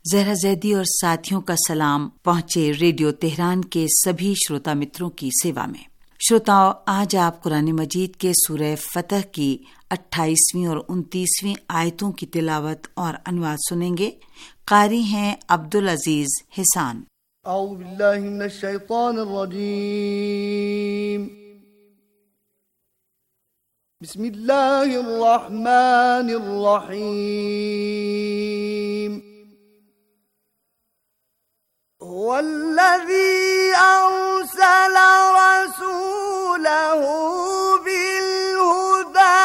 जहरा जैदी और साथियों का सलाम पहुंचे रेडियो तेहरान के सभी श्रोता मित्रों की सेवा में। श्रोताओं, आज आप कुरान मजीद के सूरह फतह की 28वीं और 29वीं आयतों की तिलावत और अनुवाद सुनेंगे। कारी हैं अब्दुल अजीज हिसान। औज़ु बिल्लाहि मिनश शैतानिर रजीम। बिस्मिल्लाहिर रहमानिर रहीम। हुवल्लज़ी अर्सला रसूलहू बिल-हुदा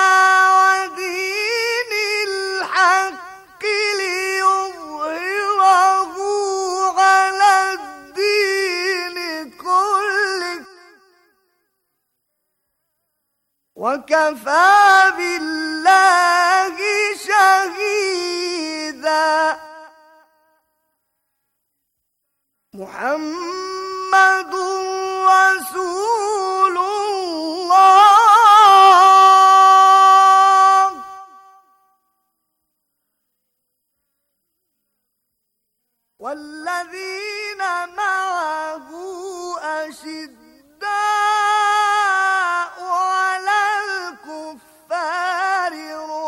व-दीनिल हक़्क़ि लियुज़हिरहू अला-द्दीनि कुल्लिही वकफ़ा बिल्लाहि शहीदा। मुहम्मदुर रसूलुल्लाह वल्लज़ीना मअहू अशिद्दाउ अलल कुफ़्फ़ारि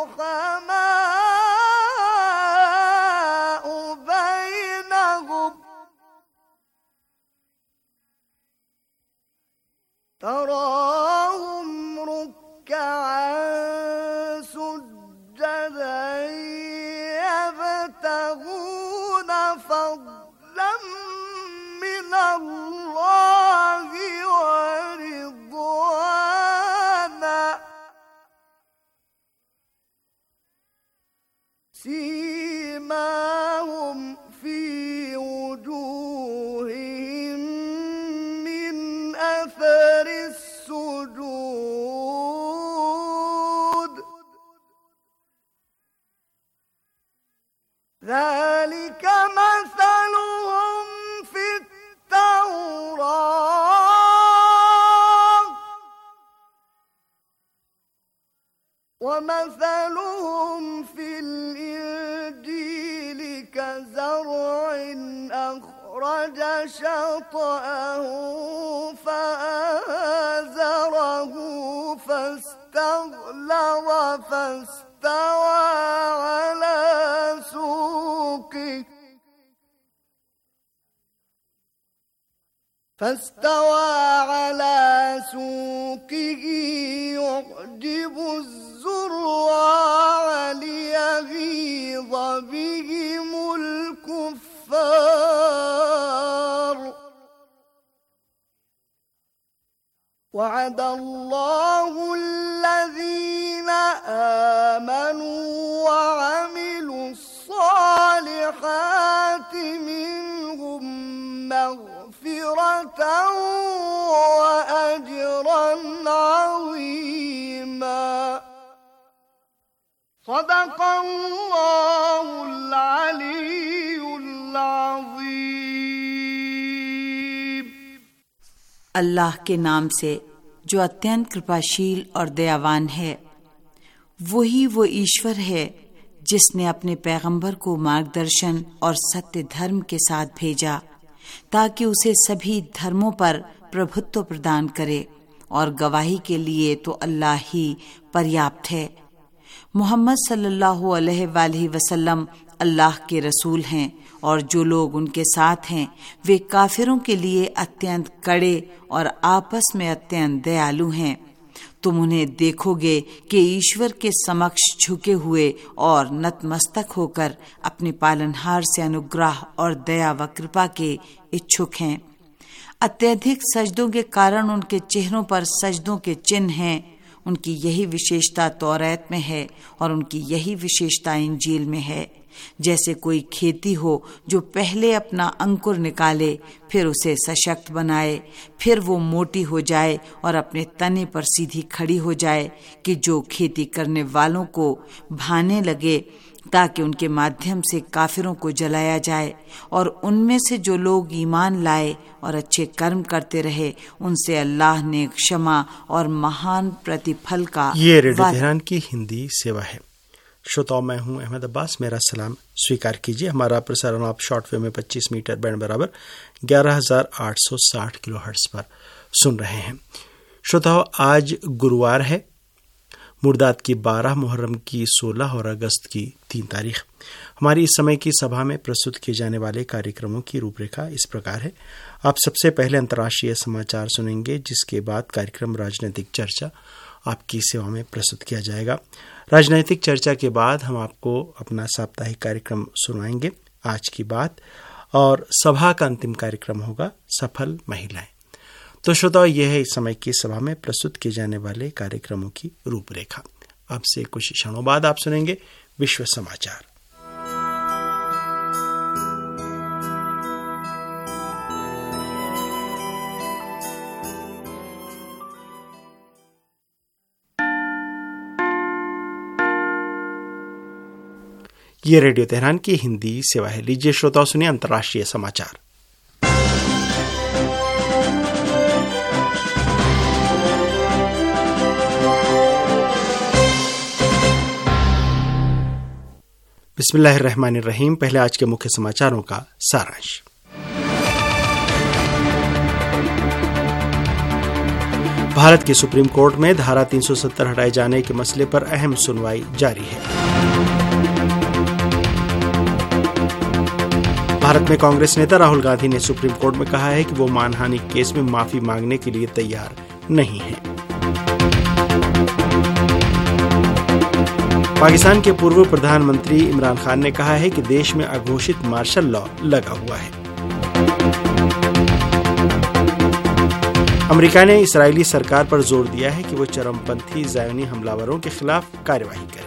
रुहमाउ बैनहुम तराहुम रुक्कअन सुज्जदन यब्तगून फضलन मिनल्लाहि व रिضवाना सीमाहुम फी वजूहिहिम मिन अथरि السجود ذلك مثلهم في التوراة ومثلهم في الإنجيل كزرع أخرج شطأه فآزره فاستغلظ فاستوى على سوقه يعجب الزراع ليغيظ بهم الكفار وعد الله الذين آمنوا وعملوا الصالحات منهم مغفرة وأجرا عظيما صدق الله العلي العظيم। अल्लाह के नाम से जो अत्यंत कृपाशील और दयावान है। वही वो ईश्वर है जिसने अपने पैगंबर को मार्गदर्शन और सत्य धर्म के साथ भेजा ताकि उसे सभी धर्मों पर प्रभुत्व प्रदान करे, और गवाही के लिए तो अल्लाह ही पर्याप्त है। मोहम्मद सल्लल्लाहु अलैहि वसल्लम अल्लाह के रसूल हैं और जो लोग उनके साथ हैं वे काफिरों के लिए अत्यंत कड़े और आपस में अत्यंत दयालु हैं। तुम उन्हें देखोगे कि ईश्वर के समक्ष झुके हुए और नतमस्तक होकर अपने पालनहार से अनुग्रह और दया व कृपा के इच्छुक हैं। अत्यधिक सजदों के कारण उनके चेहरों पर सजदों के चिन्ह हैं। उनकी यही विशेषता तौरात में है और उनकी यही विशेषता इंजील में है। जैसे कोई खेती हो जो पहले अपना अंकुर निकाले, फिर उसे सशक्त बनाए, फिर वो मोटी हो जाए और अपने तने पर सीधी खड़ी हो जाए कि जो खेती करने वालों को भाने लगे, ताकि उनके माध्यम से काफिरों को जलाया जाए, और उनमें से जो लोग ईमान लाए और अच्छे कर्म करते रहे उनसे अल्लाह ने क्षमा और महान प्रतिफल का। ये रेडियो तेहरान की हिंदी सेवा है। श्रोताओं, मैं हूं अहमद अब्बास। मेरा सलाम स्वीकार कीजिए। हमारा प्रसारण आप शॉर्टवेव में 25 मीटर बैंड बराबर 11,860 किलोहर्ट्ज पर सुन रहे हैं। श्रोताओं, आज गुरुवार है, मुर्दात की 12, मुहर्रम की 16 और अगस्त की 3 तारीख। हमारी इस समय की सभा में प्रस्तुत किए जाने वाले कार्यक्रमों की रूपरेखा इस प्रकार है। आप सबसे पहले अंतर्राष्ट्रीय समाचार सुनेंगे, जिसके बाद कार्यक्रम राजनीतिक चर्चा आपकी सेवा में प्रस्तुत किया जाएगा। राजनीतिक चर्चा के बाद हम आपको अपना साप्ताहिक कार्यक्रम सुनाएंगे, आज की बात, और सभा का अंतिम कार्यक्रम होगा सफल महिलाएं। तो श्रोताओं, यह है इस समय की सभा में प्रस्तुत किए जाने वाले कार्यक्रमों की रूपरेखा। अब से कुछ क्षणों बाद आप सुनेंगे विश्व समाचार। ये रेडियो तेहरान की हिंदी सेवा है। लीजिए श्रोताओं, सुनिए अंतर्राष्ट्रीय समाचार। बिस्मिल्लाहिर्रहमानिर्रहीम। पहले आज के मुख्य समाचारों का सारांश। भारत की सुप्रीम कोर्ट में धारा 370 हटाए जाने के मसले पर अहम सुनवाई जारी है। भारत में कांग्रेस नेता राहुल गांधी ने सुप्रीम कोर्ट में कहा है कि वो मानहानि केस में माफी मांगने के लिए तैयार नहीं है। पाकिस्तान के पूर्व प्रधानमंत्री इमरान खान ने कहा है कि देश में अघोषित मार्शल लॉ लगा हुआ है। अमेरिका ने इस्राएली सरकार पर जोर दिया है कि वो चरमपंथी ज़ायोनी हमलावरों के खिलाफ कार्यवाही करे।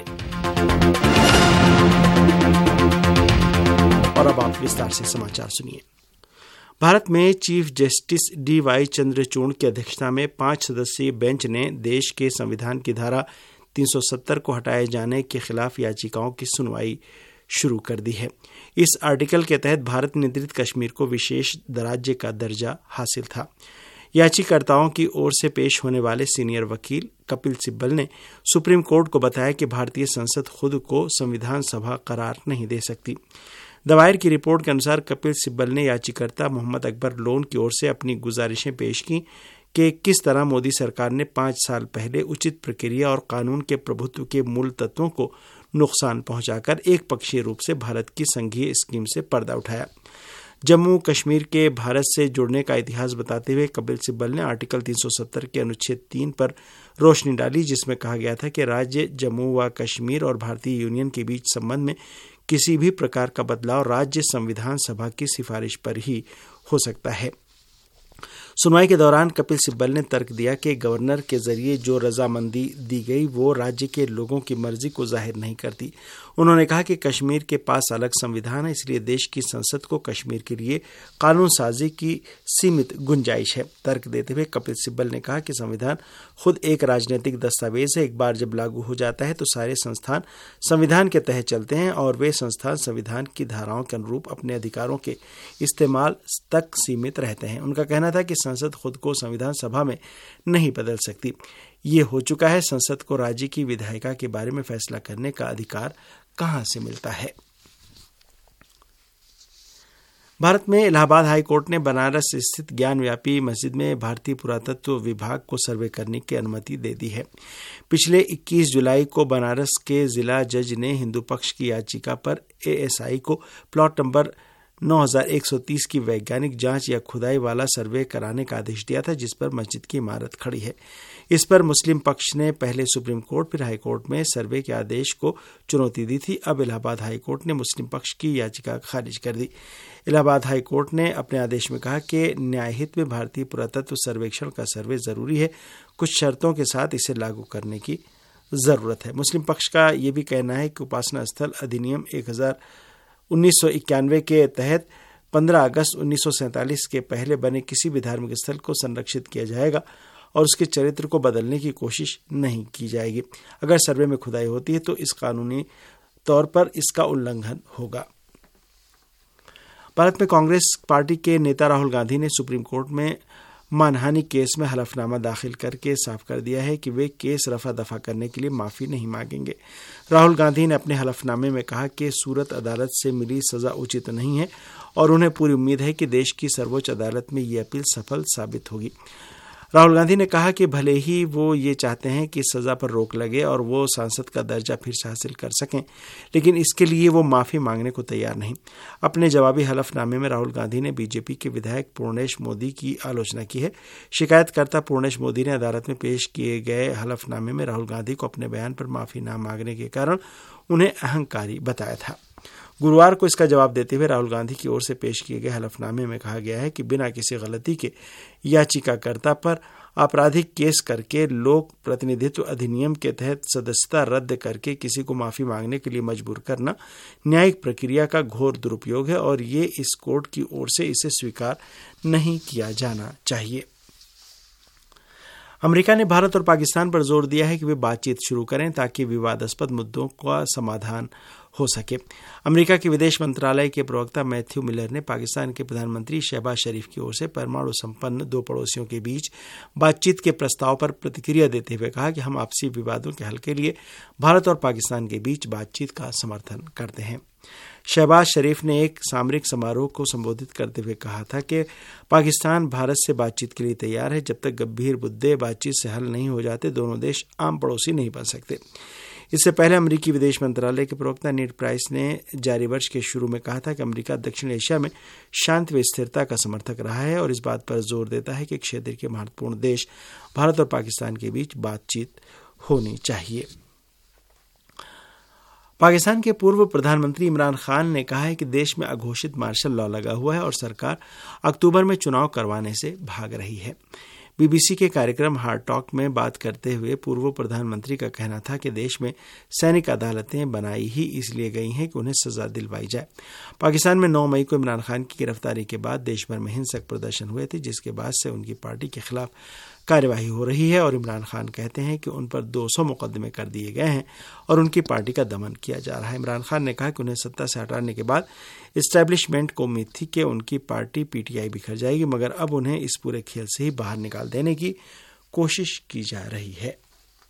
और अब आप विस्तार से समाचार सुनिए। भारत में चीफ जस्टिस DY चंद्रचूड़ की अध्यक्षता में 5 सदस्यीय बेंच ने देश के संविधान की धारा 370 को हटाए जाने के खिलाफ याचिकाओं की सुनवाई शुरू कर दी है। इस आर्टिकल के तहत भारत नियंत्रित कश्मीर को विशेष राज्य का दर्जा हासिल था। याचिकाकर्ताओं की ओर से पेश होने वाले सीनियर वकील कपिल सिब्बल ने सुप्रीम कोर्ट को बताया कि भारतीय संसद खुद को संविधान सभा करार नहीं दे सकती। दायर की रिपोर्ट के अनुसार कपिल सिब्बल ने याचिकाकर्ता मोहम्मद अकबर लोन की ओर से अपनी गुजारिशें पेश की कि किस तरह मोदी सरकार ने 5 साल पहले उचित प्रक्रिया और कानून के प्रभुत्व के मूल तत्वों को नुकसान पहुंचाकर एक पक्षीय रूप से भारत की संघीय स्कीम से पर्दा उठाया। जम्मू कश्मीर के भारत से जुड़ने का इतिहास बताते हुए कपिल सिब्बल ने आर्टिकल 370 के अनुच्छेद 3 पर रोशनी डाली, जिसमें कहा गया था कि राज्य जम्मू व कश्मीर और भारतीय यूनियन के बीच संबंध में किसी भी प्रकार का बदलाव राज्य संविधान सभा की सिफारिश पर ही हो सकता है। सुनवाई के दौरान कपिल सिब्बल ने तर्क दिया कि गवर्नर के जरिए जो रजामंदी दी गई वो राज्य के लोगों की मर्जी को जाहिर नहीं करती। उन्होंने कहा कि कश्मीर के पास अलग संविधान है, इसलिए देश की संसद को कश्मीर के लिए कानून साजी की सीमित गुंजाइश है। तर्क देते हुए कपिल सिब्बल ने कहा कि संविधान खुद एक राजनीतिक दस्तावेज है। एक बार जब लागू हो जाता है तो सारे संस्थान संविधान के तहत चलते हैं और वे संस्थान संविधान की धाराओं के अनुरूप अपने अधिकारों के इस्तेमाल तक सीमित रहते हैं। उनका कहना था कि संसद खुद को संविधान सभा में नहीं बदल सकती। ये हो चुका है। संसद को राज्य की विधायिका के बारे में फैसला करने का अधिकार कहां से मिलता है। भारत में इलाहाबाद हाई कोर्ट ने बनारस स्थित ज्ञानव्यापी मस्जिद में भारतीय पुरातत्व विभाग को सर्वे करने की अनुमति दे दी है। पिछले 21 जुलाई को बनारस के जिला जज ने हिंदू पक्ष की याचिका पर ASI को प्लॉट नंबर 9130 की वैज्ञानिक जांच या खुदाई वाला सर्वे कराने का आदेश दिया था, जिस पर मस्जिद की इमारत खड़ी है। इस पर मुस्लिम पक्ष ने पहले सुप्रीम कोर्ट फिर हाई कोर्ट में सर्वे के आदेश को चुनौती दी थी। अब इलाहाबाद हाई कोर्ट ने मुस्लिम पक्ष की याचिका खारिज कर दी। इलाहाबाद हाई कोर्ट ने अपने आदेश में कहा कि न्यायहित में भारतीय पुरातत्व सर्वेक्षण का सर्वे जरूरी है, कुछ शर्तों के साथ इसे लागू करने की जरूरत है। मुस्लिम पक्ष का यह भी कहना है कि उपासना स्थल अधिनियम 1991 के तहत 15 अगस्त 1947 के पहले बने किसी भी धार्मिक स्थल को संरक्षित किया जाएगा और उसके चरित्र को बदलने की कोशिश नहीं की जाएगी। अगर सर्वे में खुदाई होती है तो इस कानूनी तौर पर इसका उल्लंघन होगा। भारत में कांग्रेस पार्टी के नेता राहुल गांधी ने सुप्रीम कोर्ट में मानहानि केस में हलफनामा दाखिल करके साफ कर दिया है कि वे केस रफा दफा करने के लिए माफी नहीं मांगेंगे। राहुल गांधी ने अपने हलफनामे में कहा कि सूरत अदालत से मिली सजा उचित नहीं है और उन्हें पूरी उम्मीद है कि देश की सर्वोच्च अदालत में ये अपील सफल साबित होगी। राहुल गांधी ने कहा कि भले ही वो ये चाहते हैं कि सजा पर रोक लगे और वो सांसद का दर्जा फिर से हासिल कर सकें, लेकिन इसके लिए वो माफी मांगने को तैयार नहीं। अपने जवाबी हलफनामे में राहुल गांधी ने बीजेपी के विधायक पूर्णेश मोदी की आलोचना की है। शिकायतकर्ता पूर्णेश मोदी ने अदालत में पेश किए गए हलफनामे में राहुल गांधी को अपने बयान पर माफी न मांगने के कारण उन्हें अहंकारी बताया था। गुरुवार को इसका जवाब देते हुए राहुल गांधी की ओर से पेश किए गए हलफनामे में कहा गया है कि बिना किसी गलती के याचिकाकर्ता पर आपराधिक केस करके लोक प्रतिनिधित्व अधिनियम के तहत सदस्यता रद्द करके किसी को माफी मांगने के लिए मजबूर करना न्यायिक प्रक्रिया का घोर दुरुपयोग है और ये इस कोर्ट की ओर से इसे स्वीकार नहीं किया जाना चाहिए। अमेरिका ने भारत और पाकिस्तान पर जोर दिया है कि वे बातचीत शुरू करें ताकि विवादास्पद मुद्दों का समाधान हो सके। अमेरिका के विदेश मंत्रालय के प्रवक्ता मैथ्यू मिलर ने पाकिस्तान के प्रधानमंत्री शहबाज शरीफ की ओर से परमाणु संपन्न दो पड़ोसियों के बीच बातचीत के प्रस्ताव पर प्रतिक्रिया देते हुए कहा कि हम आपसी विवादों के हल के लिए भारत और पाकिस्तान के बीच बातचीत का समर्थन करते हैं। शहबाज शरीफ ने एक सामरिक समारोह को संबोधित करते हुए कहा था कि पाकिस्तान भारत से बातचीत के लिए तैयार है। जब तक गंभीर मुद्दे बातचीत से हल नहीं हो जाते, दोनों देश आम पड़ोसी नहीं बन सकते। इससे पहले अमेरिकी विदेश मंत्रालय के प्रवक्ता नेड प्राइस ने जारी वर्ष के शुरू में कहा था कि अमेरिका दक्षिण एशिया में शांति व स्थिरता का समर्थक रहा है और इस बात पर जोर देता है कि क्षेत्र के महत्वपूर्ण देश भारत और पाकिस्तान के बीच बातचीत होनी चाहिए। पाकिस्तान के पूर्व प्रधानमंत्री इमरान खान ने कहा है कि देश में अघोषित मार्शल लॉ लगा हुआ है और सरकार अक्टूबर में चुनाव करवाने से भाग रही है। बीबीसी के कार्यक्रम हार्ड टॉक में बात करते हुए पूर्व प्रधानमंत्री का कहना था कि देश में सैनिक अदालतें बनाई ही इसलिए गई हैं कि उन्हें सजा दिलवाई जाए। पाकिस्तान में 9 मई को इमरान खान की गिरफ्तारी के बाद देश भर में हिंसक प्रदर्शन हुए थे, जिसके बाद से उनकी पार्टी के खिलाफ कार्यवाही हो रही है और इमरान खान कहते हैं कि उन पर 200 मुकदमे कर दिए गए हैं और उनकी पार्टी का दमन किया जा रहा है। इमरान खान ने कहा कि उन्हें सत्ता से हटाने के बाद एस्टैब्लिशमेंट को उम्मीद थी कि उनकी पार्टी पीटीआई बिखर जाएगी, मगर अब उन्हें इस पूरे खेल से ही बाहर निकाल देने की कोशिश की जा रही है।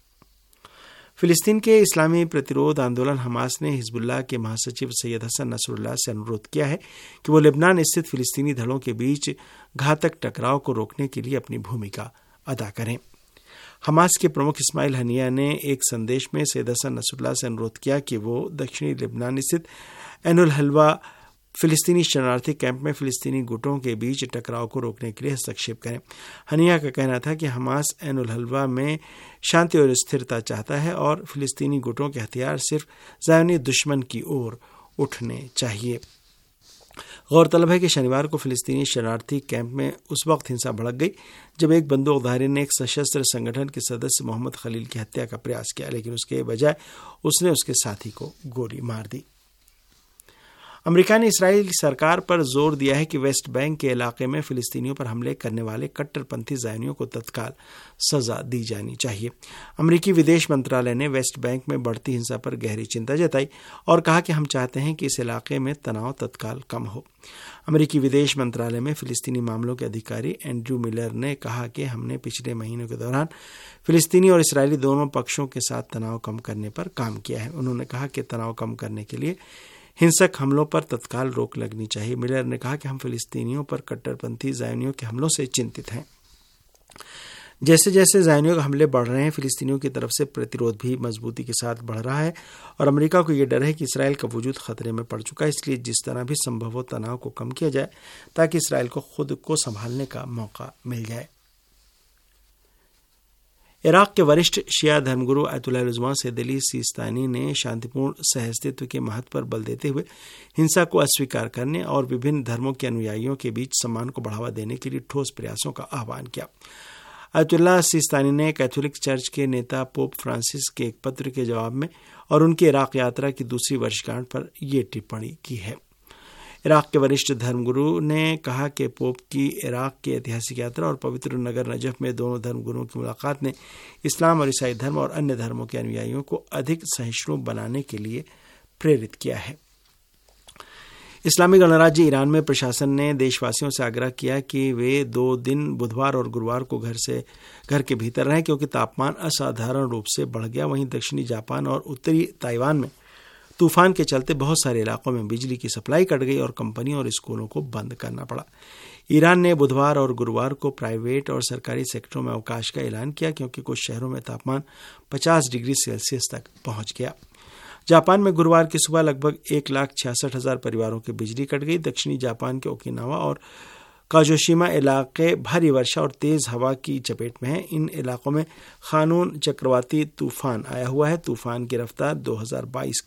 फिलिस्तीन के इस्लामी प्रतिरोध आंदोलन हमास ने हिजबुल्लाह के महासचिव सैयद हसन नसरुल्लाह से अनुरोध किया है कि वो लेबनान स्थित फिलिस्तीनी दलों के बीच घातक टकराव को रोकने के लिए अपनी भूमिका अदा करें। हमास के प्रमुख इस्माइल हनिया ने एक संदेश में सैयद हसन नसरुल्लाह से अनुरोध किया कि वो दक्षिणी लेबनान स्थित एनुल हलवा फिलिस्तीनी शरणार्थी कैंप में फिलिस्तीनी गुटों के बीच टकराव को रोकने के लिए हस्तक्षेप करें। हनिया का कहना था कि हमास एनुल हलवा में शांति और स्थिरता चाहता है और फिलिस्तीनी गुटों के हथियार सिर्फ ज़ायोनी दुश्मन की ओर उठने चाहिए। गौरतलब है कि शनिवार को फिलिस्तीनी शरणार्थी कैंप में उस वक्त हिंसा भड़क गई जब एक बंदूकधारी ने एक सशस्त्र संगठन के सदस्य मोहम्मद खलील की हत्या का प्रयास किया, लेकिन उसके बजाय उसने उसके साथी को गोली मार दी। अमेरिका ने इस्राएल की सरकार पर जोर दिया है कि वेस्ट बैंक के इलाके में फिलिस्तीनियों पर हमले करने वाले कट्टरपंथी ज़ायनियों को तत्काल सजा दी जानी चाहिए। अमेरिकी विदेश मंत्रालय ने वेस्ट बैंक में बढ़ती हिंसा पर गहरी चिंता जताई और कहा कि हम चाहते हैं कि इस इलाके में तनाव तत्काल कम हो। अमेरिकी विदेश मंत्रालय में फिलिस्तीनी मामलों के अधिकारी एंड्रू मिलर ने कहा कि हमने पिछले महीनों के दौरान फिलिस्तीनी और इस्राएली दोनों पक्षों के साथ तनाव कम करने पर काम किया है। उन्होंने कहा कि तनाव कम करने के लिए हिंसक हमलों पर तत्काल रोक लगनी चाहिए। मिलर ने कहा कि हम फिलिस्तीनियों पर कट्टरपंथी ज़ायनियों के हमलों से चिंतित हैं। जैसे जैसे ज़ायनियों के हमले बढ़ रहे हैं, फिलिस्तीनियों की तरफ से प्रतिरोध भी मजबूती के साथ बढ़ रहा है और अमेरिका को यह डर है कि इसराइल का वजूद खतरे में पड़ चुका है। इसलिए जिस तरह भी संभव हो तनाव को कम किया जाए ताकि इसराइल को खुद को संभालने का मौका मिल जाए। इराक के वरिष्ठ शिया धर्मगुरु Ayatollah Rizwan Sayyid Ali Sistani ने शांतिपूर्ण सहअस्तित्व के महत्व पर बल देते हुए हिंसा को अस्वीकार करने और विभिन्न धर्मों के अनुयायियों के बीच सम्मान को बढ़ावा देने के लिए ठोस प्रयासों का आह्वान किया। आयतुल्लाह सिस्तानी ने कैथोलिक चर्च के नेता पोप फ्रांसिस के एक पत्र के जवाब में और उनकी इराक यात्रा की दूसरी वर्षगांठ पर यह टिप्पणी की है। इराक के वरिष्ठ धर्मगुरु ने कहा कि पोप की इराक की ऐतिहासिक यात्रा और पवित्र नगर नजफ में दोनों धर्मगुरुओं की मुलाकात ने इस्लाम और ईसाई धर्म और अन्य धर्मों के अनुयायियों को अधिक सहिष्णु बनाने के लिए प्रेरित किया है। इस्लामी गणराज्य ईरान में प्रशासन ने देशवासियों से आग्रह किया कि वे 2 दिन बुधवार और गुरुवार को घर के भीतर रहें क्योंकि तापमान असाधारण रूप से बढ़ गया। वहीं दक्षिणी जापान और उत्तरी ताइवान में तूफान के चलते बहुत सारे इलाकों में बिजली की सप्लाई कट गई और कंपनियों और स्कूलों को बंद करना पड़ा। ईरान ने बुधवार और गुरुवार को प्राइवेट और सरकारी सेक्टरों में अवकाश का ऐलान किया क्योंकि कुछ शहरों में तापमान 50 डिग्री सेल्सियस तक पहुंच गया। जापान में गुरुवार की सुबह लगभग 1,66,000 परिवारों की बिजली कट गई। दक्षिणी जापान के ओकिनावा और काजोशिमा इलाके भारी वर्षा और तेज हवा की चपेट में हैं। इन इलाकों में खानून चक्रवाती तूफान आया हुआ है। तूफान की रफ्तार 222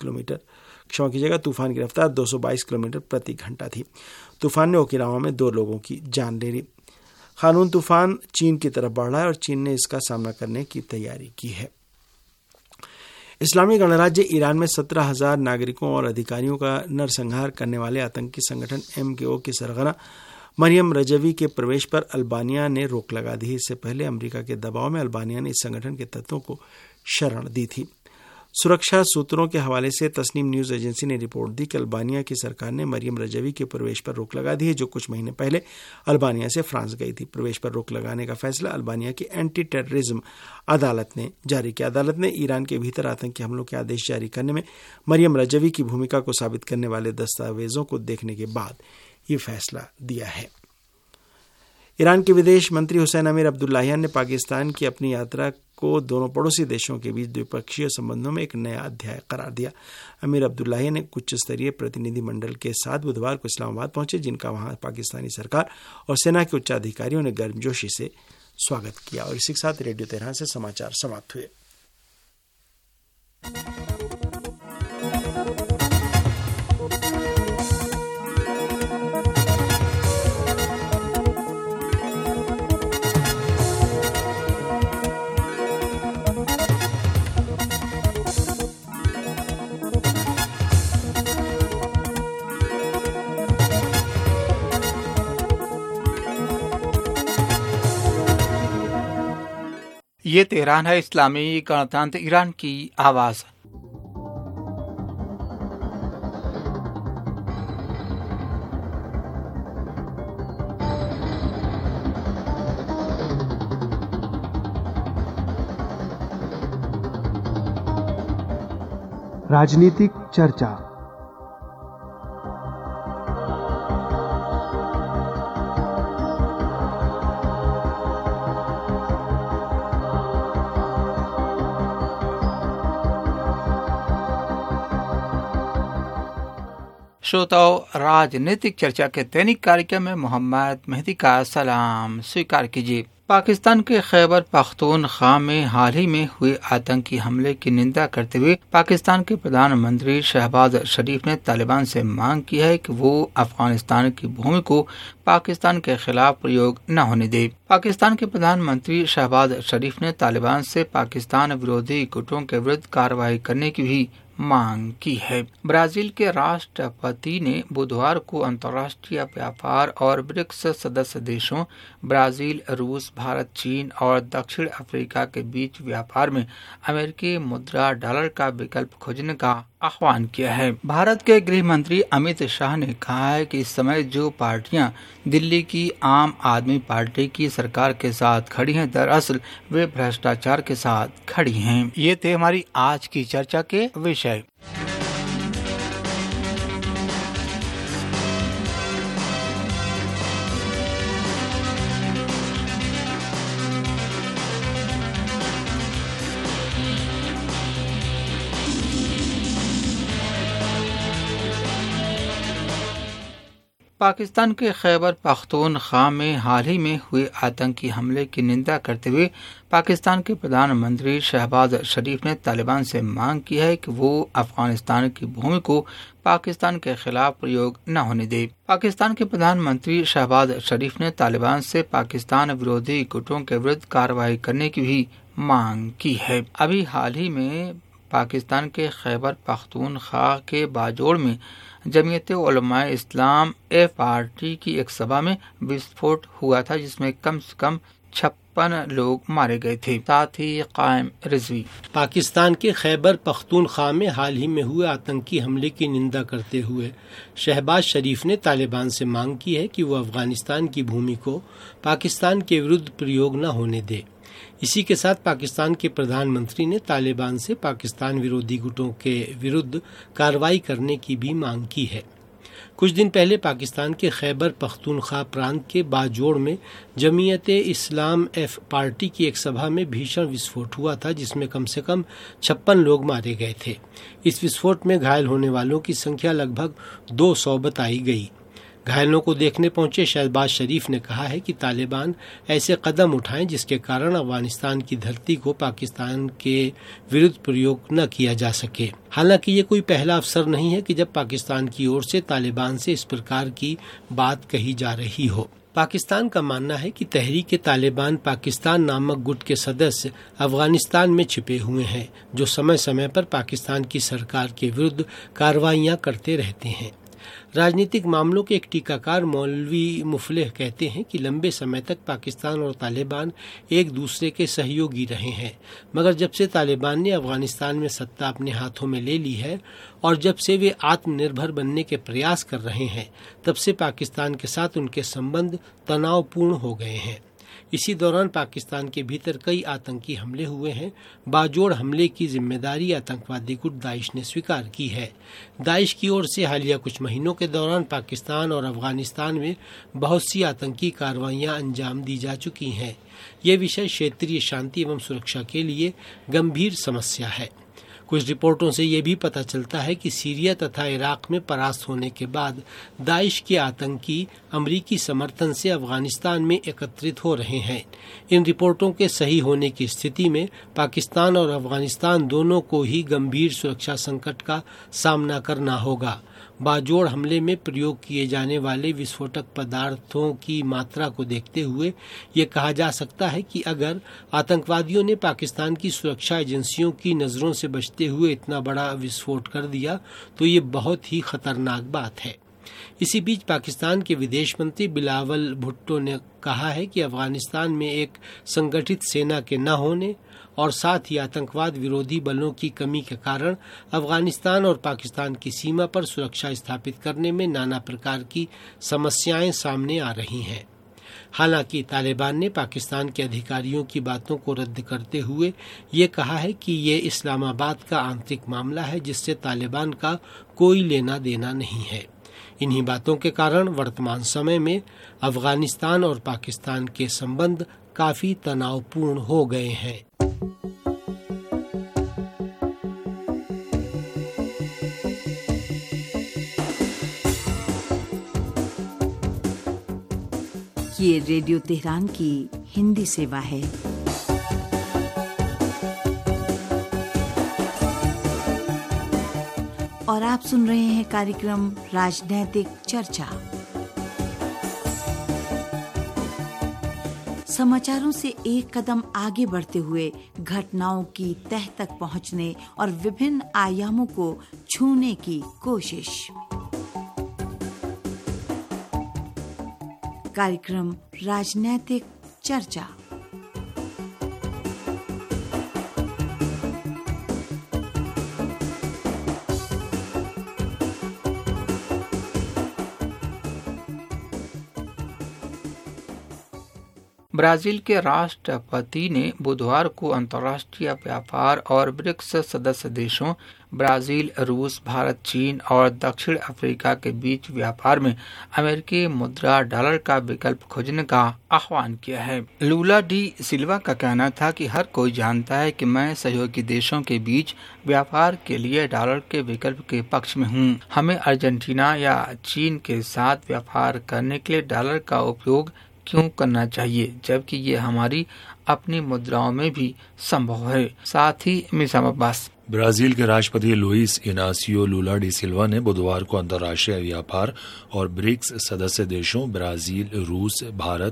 किलोमीटर प्रति घंटा थी। तूफान ने ओकिनावा में 2 लोगों की जान ले ली। खानून तूफान चीन की तरफ बढ़ रहा है और चीन ने इसका सामना करने की तैयारी की है। इस्लामी गणराज्य ईरान में 17,000 नागरिकों और अधिकारियों का नरसंहार करने वाले आतंकी संगठन MKO की सरगना मरियम रजवी के प्रवेश पर अल्बानिया ने रोक लगा दी। इससे पहले अमेरिका के दबाव में अल्बानिया ने इस संगठन के तत्वों को शरण दी थी। सुरक्षा सूत्रों के हवाले से तस्नीम न्यूज एजेंसी ने रिपोर्ट दी कि अल्बानिया की सरकार ने मरियम रजवी के प्रवेश पर रोक लगा दी है, जो कुछ महीने पहले अल्बानिया से फ्रांस गई थी। प्रवेश पर रोक लगाने का फैसला अल्बानिया की एंटी टेररिज्म अदालत ने जारी किया। अदालत ने ईरान के भीतर आतंकी हमलों के आदेश जारी करने में मरियम रजवी की भूमिका को साबित करने वाले दस्तावेजों को देखने के बाद ये फैसला दिया है। ईरान के विदेश मंत्री हुसैन अमीर अब्दुल्लाहियान ने पाकिस्तान की अपनी यात्रा को दोनों पड़ोसी देशों के बीच द्विपक्षीय संबंधों में एक नया अध्याय करार दिया। अमीर अब्दुल्लाहियान ने उच्च स्तरीय प्रतिनिधि मंडल के साथ बुधवार को इस्लामाबाद पहुंचे, जिनका वहां पाकिस्तानी सरकार और सेना के उच्चाधिकारियों ने गर्मजोशी से स्वागत किया। और इसी के साथ रेडियो तेहरान से समाचार समाप्त हुए। ये तेहरान है, इस्लामी गणतंत्र ईरान की आवाज़। राजनीतिक चर्चा। श्रोताओं, राजनीतिक चर्चा के दैनिक कार्यक्रम में मोहम्मद मेहदी का सलाम स्वीकार कीजिए। पाकिस्तान के खैबर पख्तूनख्वा में हाल ही में हुए आतंकी हमले की निंदा करते हुए पाकिस्तान के प्रधानमंत्री शहबाज शरीफ ने तालिबान से मांग की है कि वो अफगानिस्तान की भूमि को पाकिस्तान के खिलाफ प्रयोग न होने दे। पाकिस्तान के प्रधानमंत्री शहबाज शरीफ ने तालिबान से पाकिस्तान विरोधी गुटों के विरुद्ध कार्रवाई करने की भी मांग की है। ब्राजील के राष्ट्रपति ने बुधवार को अंतर्राष्ट्रीय व्यापार और ब्रिक्स सदस्य देशों ब्राजील, रूस, भारत, चीन और दक्षिण अफ्रीका के बीच व्यापार में अमेरिकी मुद्रा डॉलर का विकल्प खोजने का आह्वान किया है। भारत के गृह मंत्री अमित शाह ने कहा है कि इस समय जो पार्टियां दिल्ली की आम आदमी पार्टी की सरकार के साथ खड़ी हैं, दरअसल वे भ्रष्टाचार के साथ खड़ी हैं। ये थे हमारी आज की चर्चा के विषय। पाकिस्तान के खैबर पख्तूनख्वा में हाल ही में हुए आतंकी हमले की निंदा करते हुए पाकिस्तान के प्रधानमंत्री शहबाज शरीफ ने तालिबान से मांग की है कि वो अफगानिस्तान की भूमि को पाकिस्तान के खिलाफ प्रयोग न होने दे। पाकिस्तान के प्रधानमंत्री शहबाज शरीफ ने तालिबान से पाकिस्तान विरोधी गुटों के विरुद्ध कार्रवाई करने की भी मांग की है। अभी हाल ही में पाकिस्तान के खैबर पख्तूनख्वा के बाजोड़ में जमीयत उलमाए इस्लाम पार्टी की एक सभा में विस्फोट हुआ था, जिसमें कम से कम 56 लोग मारे गए थे। साथ ही कायम रिजवी पाकिस्तान के खैबर पख्तूनख्वा में हाल ही में हुए आतंकी हमले की निंदा करते हुए शहबाज शरीफ ने तालिबान से मांग की है कि वो अफगानिस्तान की भूमि को पाकिस्तान के विरुद्ध प्रयोग न होने दे। इसी के साथ पाकिस्तान के प्रधानमंत्री ने तालिबान से पाकिस्तान विरोधी गुटों के विरुद्ध कार्रवाई करने की भी मांग की है। कुछ दिन पहले पाकिस्तान के खैबर पख्तूनख्वा प्रांत के बाजोड़ में जमीयत इस्लाम एफ पार्टी की एक सभा में भीषण विस्फोट हुआ था, जिसमें कम से कम 56 लोग मारे गए थे। इस विस्फोट में घायल होने वालों की संख्या लगभग 200 बताई गई। घायलों को देखने पहुंचे शहबाज शरीफ ने कहा है कि तालिबान ऐसे कदम उठाएं जिसके कारण अफगानिस्तान की धरती को पाकिस्तान के विरुद्ध प्रयोग न किया जा सके। हालांकि ये कोई पहला अवसर नहीं है कि जब पाकिस्तान की ओर से तालिबान से इस प्रकार की बात कही जा रही हो। पाकिस्तान का मानना है कि तहरीक तालिबान पाकिस्तान नामक गुट के सदस्य अफगानिस्तान में छिपे हुए हैं, जो समय समय पर पाकिस्तान की सरकार के विरुद्ध कार्रवाइयां करते रहते हैं। राजनीतिक मामलों के एक टीकाकार मौलवी मुफलिह कहते हैं कि लंबे समय तक पाकिस्तान और तालिबान एक दूसरे के सहयोगी रहे हैं, मगर जब से तालिबान ने अफगानिस्तान में सत्ता अपने हाथों में ले ली है और जब से वे आत्मनिर्भर बनने के प्रयास कर रहे हैं, तब से पाकिस्तान के साथ उनके संबंध तनावपूर्ण हो गए हैं। इसी दौरान पाकिस्तान के भीतर कई आतंकी हमले हुए हैं। बाजोड़ हमले की जिम्मेदारी आतंकवादी गुट दाइश ने स्वीकार की है। दाइश की ओर से हालिया कुछ महीनों के दौरान पाकिस्तान और अफगानिस्तान में बहुत सी आतंकी कार्रवाइयां अंजाम दी जा चुकी हैं। ये विषय क्षेत्रीय शांति एवं सुरक्षा के लिए गंभीर समस्या है। कुछ रिपोर्टों से ये भी पता चलता है कि सीरिया तथा इराक में परास्त होने के बाद दाइश के आतंकी अमरीकी समर्थन से अफगानिस्तान में एकत्रित हो रहे हैं। इन रिपोर्टों के सही होने की स्थिति में पाकिस्तान और अफगानिस्तान दोनों को ही गंभीर सुरक्षा संकट का सामना करना होगा। बाजोड़ हमले में प्रयोग किए जाने वाले विस्फोटक पदार्थों की मात्रा को देखते हुए ये कहा जा सकता है कि अगर आतंकवादियों ने पाकिस्तान की सुरक्षा एजेंसियों की नज़रों से बचते हुए इतना बड़ा विस्फोट कर दिया तो ये बहुत ही खतरनाक बात है। इसी बीच पाकिस्तान के विदेश मंत्री बिलावल भुट्टो ने कहा है कि अफगानिस्तान में एक संगठित सेना के न होने और साथ ही आतंकवाद विरोधी बलों की कमी के कारण अफगानिस्तान और पाकिस्तान की सीमा पर सुरक्षा स्थापित करने में नाना प्रकार की समस्याएं सामने आ रही हैं। हालांकि तालिबान ने पाकिस्तान के अधिकारियों की बातों को रद्द करते हुए ये कहा है कि ये इस्लामाबाद का आंतरिक मामला है, जिससे तालिबान का कोई लेना देना नहीं है। इन्हीं बातों के कारण वर्तमान समय में अफगानिस्तान और पाकिस्तान के संबंध काफी तनावपूर्ण हो गए हैं। ये रेडियो तेहरान की हिंदी सेवा है। और आप सुन रहे हैं कार्यक्रम राजनैतिक चर्चा। समाचारों से एक कदम आगे बढ़ते हुए घटनाओं की तह तक पहुंचने और विभिन्न आयामों को छूने की कोशिश। कार्यक्रम राजनैतिक चर्चा। ब्राजील के राष्ट्रपति ने बुधवार को अंतर्राष्ट्रीय व्यापार और ब्रिक्स सदस्य देशों ब्राजील, रूस, भारत, चीन और दक्षिण अफ्रीका के बीच व्यापार में अमेरिकी मुद्रा डॉलर का विकल्प खोजने का आह्वान किया है। लूला डी सिल्वा का कहना था कि हर कोई जानता है कि मैं सहयोगी देशों के बीच व्यापार के लिए डॉलर के विकल्प के पक्ष में हूँ। हमें अर्जेंटीना या चीन के साथ व्यापार करने के लिए डॉलर का उपयोग क्यों करना चाहिए, जबकि ये हमारी अपनी मुद्राओं में भी संभव है। साथ ही मिसाम अब्बास। ब्राजील के राष्ट्रपति Luiz Inacio Lula da Silva ने बुधवार को अंतर्राष्ट्रीय व्यापार और ब्रिक्स सदस्य देशों ब्राजील, रूस, भारत,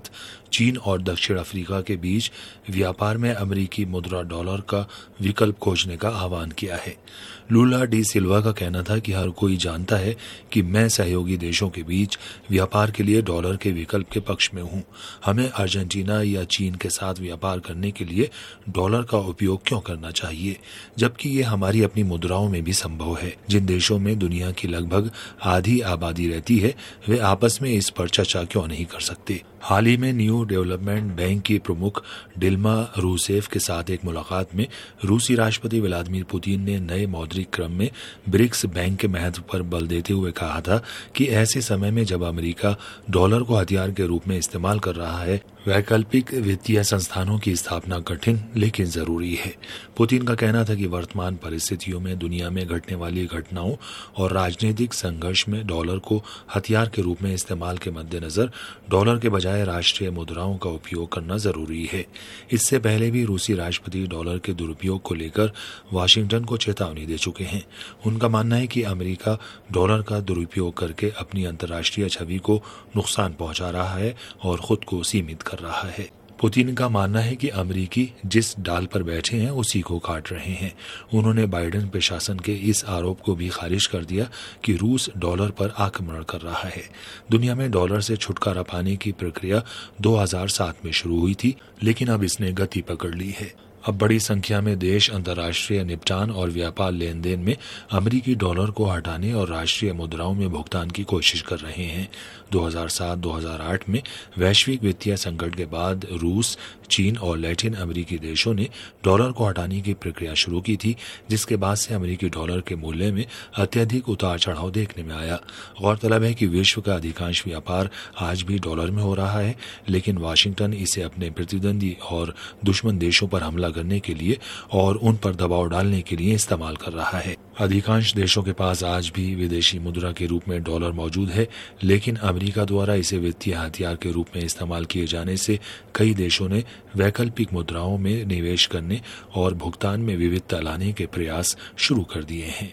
चीन और दक्षिण अफ्रीका के बीच व्यापार में अमेरिकी मुद्रा डॉलर का विकल्प खोजने का आह्वान किया है। लूला डी सिल्वा का कहना था कि हर कोई जानता है कि मैं सहयोगी देशों के बीच व्यापार के लिए डॉलर के विकल्प के पक्ष में हूं। हमें अर्जेंटीना या चीन के साथ व्यापार करने के लिए डॉलर का उपयोग क्यों करना चाहिए, जबकि ये हमारी अपनी मुद्राओं में भी संभव है। जिन देशों में दुनिया की लगभग आधी आबादी रहती है, वे आपस में इस पर चर्चा क्यों नहीं कर सकते। हाल ही में न्यू डेवलपमेंट बैंक की प्रमुख डिल्मा रूसेफ के साथ एक मुलाकात में रूसी राष्ट्रपति व्लादिमीर पुतिन ने नए मौद्रिक क्रम में ब्रिक्स बैंक के महत्व पर बल देते हुए कहा था कि ऐसे समय में जब अमेरिका डॉलर को हथियार के रूप में इस्तेमाल कर रहा है, वैकल्पिक वित्तीय संस्थानों की स्थापना कठिन लेकिन जरूरी है। पुतिन का कहना था कि वर्तमान परिस्थितियों में दुनिया में घटने वाली घटनाओं और राजनीतिक संघर्ष में डॉलर को हथियार के रूप में इस्तेमाल के मद्देनजर डॉलर के बजाय राष्ट्रीय मुद्राओं का उपयोग करना जरूरी है। इससे पहले भी रूसी राष्ट्रपति डॉलर के दुरुपयोग को लेकर वाशिंगटन को चेतावनी दे चुके हैं। उनका मानना है कि अमेरिका डॉलर का दुरुपयोग करके अपनी अंतर्राष्ट्रीय छवि को नुकसान पहुंचा रहा है और खुद को सीमित कर रहा है। पुतिन का मानना है कि अमेरिकी जिस डाल पर बैठे हैं उसी को काट रहे हैं। उन्होंने बाइडेन प्रशासन के इस आरोप को भी खारिज कर दिया कि रूस डॉलर पर आक्रमण कर रहा है। दुनिया में डॉलर से छुटकारा पाने की प्रक्रिया 2007 में शुरू हुई थी, लेकिन अब इसने गति पकड़ ली है। अब बड़ी संख्या में देश अंतर्राष्ट्रीय निपटान और व्यापार लेन देन में अमेरिकी डॉलर को हटाने और राष्ट्रीय मुद्राओं में भुगतान की कोशिश कर रहे हैं। 2007-2008 में वैश्विक वित्तीय संकट के बाद रूस, चीन और लैटिन अमेरिकी देशों ने डॉलर को हटाने की प्रक्रिया शुरू की थी, जिसके बाद से अमेरिकी डॉलर के मूल्य में अत्यधिक उतार चढ़ाव देखने में आया। गौरतलब है कि विश्व का अधिकांश व्यापार आज भी डॉलर में हो रहा है, लेकिन वाशिंगटन इसे अपने प्रतिद्वंदी और दुश्मन देशों पर हमला करने के लिए और उन पर दबाव डालने के लिए इस्तेमाल कर रहा है। अधिकांश देशों के पास आज भी विदेशी मुद्रा के रूप में डॉलर मौजूद है, लेकिन अमेरिका द्वारा इसे वित्तीय हथियार के रूप में इस्तेमाल किए जाने से कई देशों ने वैकल्पिक मुद्राओं में निवेश करने और भुगतान में विविधता लाने के प्रयास शुरू कर दिए हैं।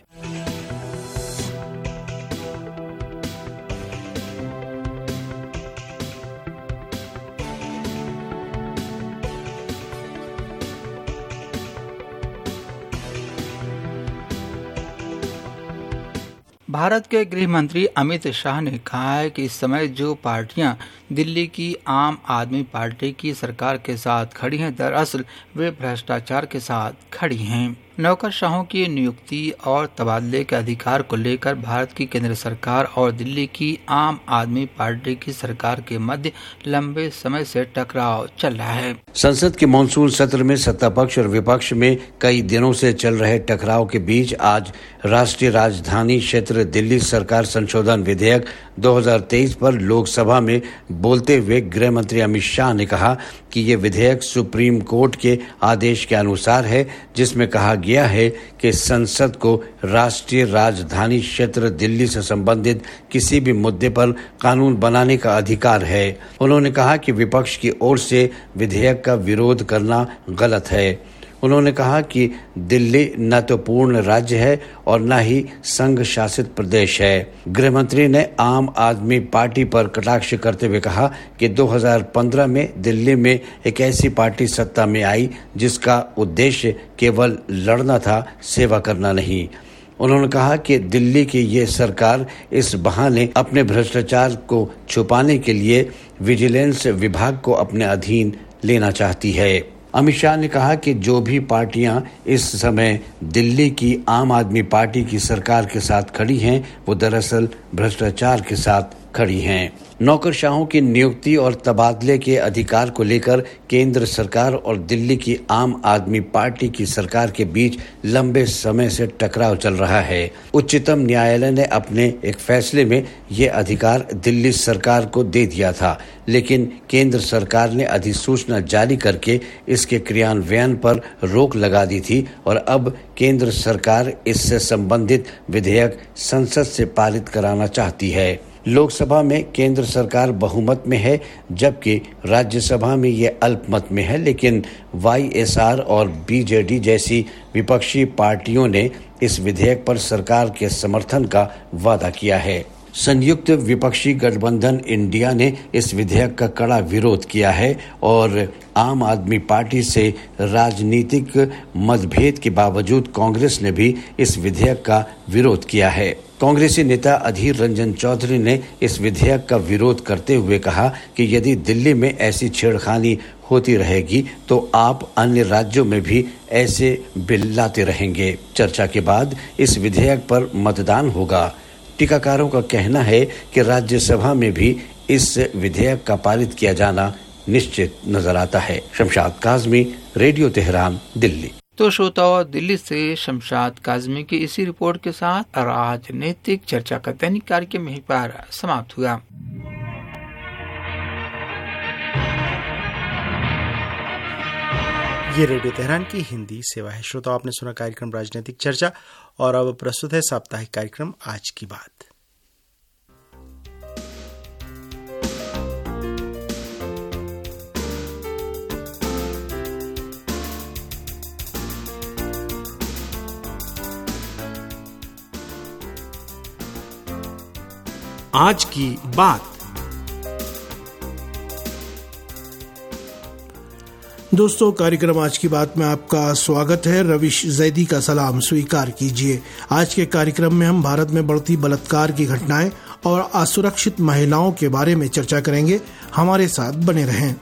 भारत के गृह मंत्री अमित शाह ने कहा है कि इस समय जो पार्टियां दिल्ली की आम आदमी पार्टी की सरकार के साथ खड़ी हैं, दरअसल वे भ्रष्टाचार के साथ खड़ी हैं। नौकरशाहों की नियुक्ति और तबादले के अधिकार को लेकर भारत की केंद्र सरकार और दिल्ली की आम आदमी पार्टी की सरकार के मध्य लंबे समय से टकराव चल रहा है। संसद के मानसून सत्र में सत्ता पक्ष और विपक्ष में कई दिनों से चल रहे टकराव के बीच आज राष्ट्रीय राजधानी क्षेत्र दिल्ली सरकार संशोधन विधेयक 2023 पर लोकसभा में बोलते हुए गृह मंत्री अमित शाह ने कहा कि ये विधेयक सुप्रीम कोर्ट के आदेश के अनुसार है, जिसमें कहा गया है कि संसद को राष्ट्रीय राजधानी क्षेत्र दिल्ली से संबंधित किसी भी मुद्दे पर कानून बनाने का अधिकार है। उन्होंने कहा कि विपक्ष की ओर से विधेयक का विरोध करना गलत है। उन्होंने कहा कि दिल्ली न तो पूर्ण राज्य है और न ही संघ शासित प्रदेश है। गृह मंत्री ने आम आदमी पार्टी पर कटाक्ष करते हुए कहा कि 2015 में दिल्ली में एक ऐसी पार्टी सत्ता में आई जिसका उद्देश्य केवल लड़ना था, सेवा करना नहीं। उन्होंने कहा कि दिल्ली की ये सरकार इस बहाने अपने भ्रष्टाचार को छुपाने के लिए विजिलेंस विभाग को अपने अधीन लेना चाहती है। अमित शाह ने कहा कि जो भी पार्टियां इस समय दिल्ली की आम आदमी पार्टी की सरकार के साथ खड़ी हैं, वो दरअसल भ्रष्टाचार के साथ खड़ी हैं। नौकरशाहों की नियुक्ति और तबादले के अधिकार को लेकर केंद्र सरकार और दिल्ली की आम आदमी पार्टी की सरकार के बीच लंबे समय से टकराव चल रहा है। उच्चतम न्यायालय ने अपने एक फैसले में ये अधिकार दिल्ली सरकार को दे दिया था, लेकिन केंद्र सरकार ने अधिसूचना जारी करके इसके क्रियान्वयन पर रोक लगा दी थी और अब केंद्र सरकार इससे संबंधित विधेयक संसद से पारित कराना चाहती है। लोकसभा में केंद्र सरकार बहुमत में है, जबकि राज्यसभा में ये अल्पमत में है, लेकिन वाईएसआर और बीजेडी जैसी विपक्षी पार्टियों ने इस विधेयक पर सरकार के समर्थन का वादा किया है। संयुक्त विपक्षी गठबंधन इंडिया ने इस विधेयक का कड़ा विरोध किया है और आम आदमी पार्टी से राजनीतिक मतभेद के बावजूद कांग्रेस ने भी इस विधेयक का विरोध किया है। कांग्रेसी नेता अधीर रंजन चौधरी ने इस विधेयक का विरोध करते हुए कहा कि यदि दिल्ली में ऐसी छेड़खानी होती रहेगी तो आप अन्य राज्यों में भी ऐसे बिल लाते रहेंगे। चर्चा के बाद इस विधेयक पर मतदान होगा। टीकाकारों का कहना है कि राज्यसभा में भी इस विधेयक का पारित किया जाना निश्चित नजर आता है। Shamshad Kazmi, radio Tehran, Delhi. तो श्रोताओं, दिल्ली से शमशाद काज़मी की इसी रिपोर्ट के साथ राजनीतिक चर्चा का दैनिक कार्यक्रम यहीं पर समाप्त हुआ। ये रेडियो तेहरान की हिंदी सेवा है। श्रोताओं, आपने सुना कार्यक्रम राजनीतिक चर्चा और अब प्रस्तुत है साप्ताहिक कार्यक्रम आज की बात। आज की बात। दोस्तों, कार्यक्रम आज की बात में आपका स्वागत है। रविश जैदी का सलाम स्वीकार कीजिए। आज के कार्यक्रम में हम भारत में बढ़ती बलात्कार की घटनाएं और असुरक्षित महिलाओं के बारे में चर्चा करेंगे। हमारे साथ बने रहें।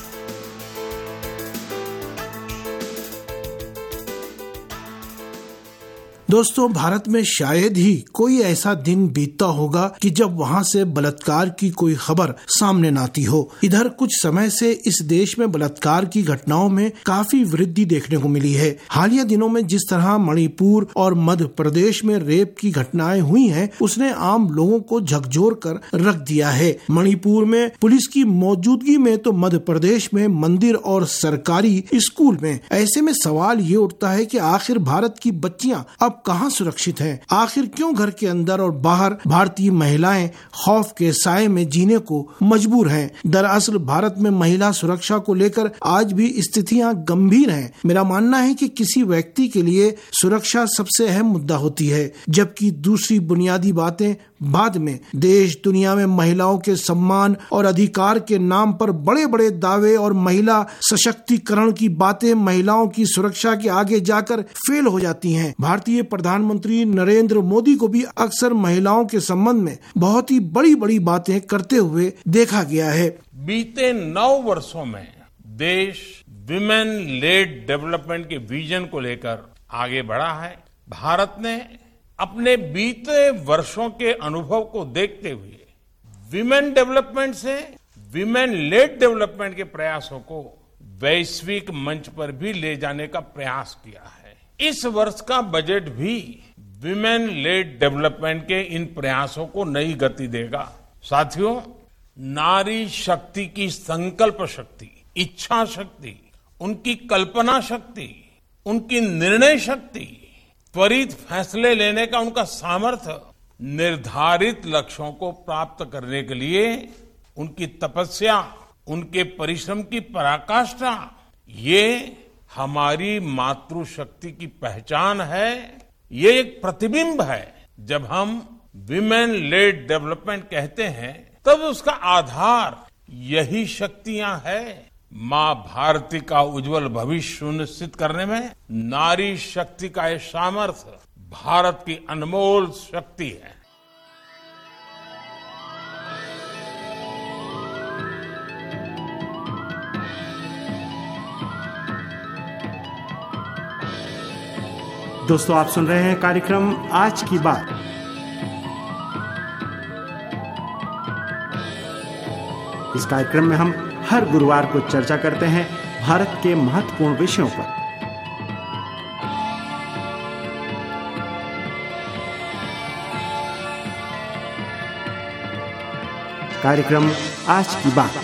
दोस्तों, भारत में शायद ही कोई ऐसा दिन बीतता होगा कि जब वहां से बलात्कार की कोई खबर सामने न आती हो। इधर कुछ समय से इस देश में बलात्कार की घटनाओं में काफी वृद्धि देखने को मिली है। हालिया दिनों में जिस तरह मणिपुर और मध्य प्रदेश में रेप की घटनाएं हुई हैं, उसने आम लोगों को झकझोर कर रख दिया है। मणिपुर में पुलिस की मौजूदगी में तो मध्य प्रदेश में मंदिर और सरकारी स्कूल में। ऐसे में सवाल ये उठता है कि आखिर भारत की बच्चियां अब कहां सुरक्षित हैं? आखिर क्यों घर के अंदर और बाहर भारतीय महिलाएं खौफ के साए में जीने को मजबूर हैं? दरअसल भारत में महिला सुरक्षा को लेकर आज भी स्थितियां गंभीर हैं। मेरा मानना है कि किसी व्यक्ति के लिए सुरक्षा सबसे अहम मुद्दा होती है, जबकि दूसरी बुनियादी बातें बाद में। देश दुनिया में महिलाओं के सम्मान और अधिकार के नाम पर बड़े बड़े दावे और महिला सशक्तिकरण की बातें महिलाओं की सुरक्षा के आगे जाकर फेल हो जाती हैं। भारतीय प्रधानमंत्री नरेंद्र मोदी को भी अक्सर महिलाओं के संबंध में बहुत ही बड़ी बड़ी बातें करते हुए देखा गया है। बीते 9 वर्षों में देश विमेन लेड डेवलपमेंट के विजन को लेकर आगे बढ़ा है। भारत ने अपने बीते वर्षों के अनुभव को देखते हुए विमेन डेवलपमेंट से विमेन लेड डेवलपमेंट के प्रयासों को वैश्विक मंच पर भी ले जाने का प्रयास किया है। इस वर्ष का बजट भी विमेन लेड डेवलपमेंट के इन प्रयासों को नई गति देगा। साथियों, नारी शक्ति की संकल्प शक्ति, इच्छा शक्ति, उनकी कल्पना शक्ति, उनकी निर्णय शक्ति, त्वरित फैसले लेने का उनका सामर्थ्य, निर्धारित लक्ष्यों को प्राप्त करने के लिए उनकी तपस्या, उनके परिश्रम की पराकाष्ठा, ये हमारी मातृशक्ति की पहचान है। ये एक प्रतिबिंब है। जब हम विमेन लेड डेवलपमेंट कहते हैं तब उसका आधार यही शक्तियां हैं। मां भारती का उज्जवल भविष्य सुनिश्चित करने में नारी शक्ति का ये सामर्थ्य भारत की अनमोल शक्ति है। दोस्तों, आप सुन रहे हैं कार्यक्रम आज की बात। इस कार्यक्रम में हम हर गुरुवार को चर्चा करते हैं भारत के महत्वपूर्ण विषयों पर। कार्यक्रम आज की बात।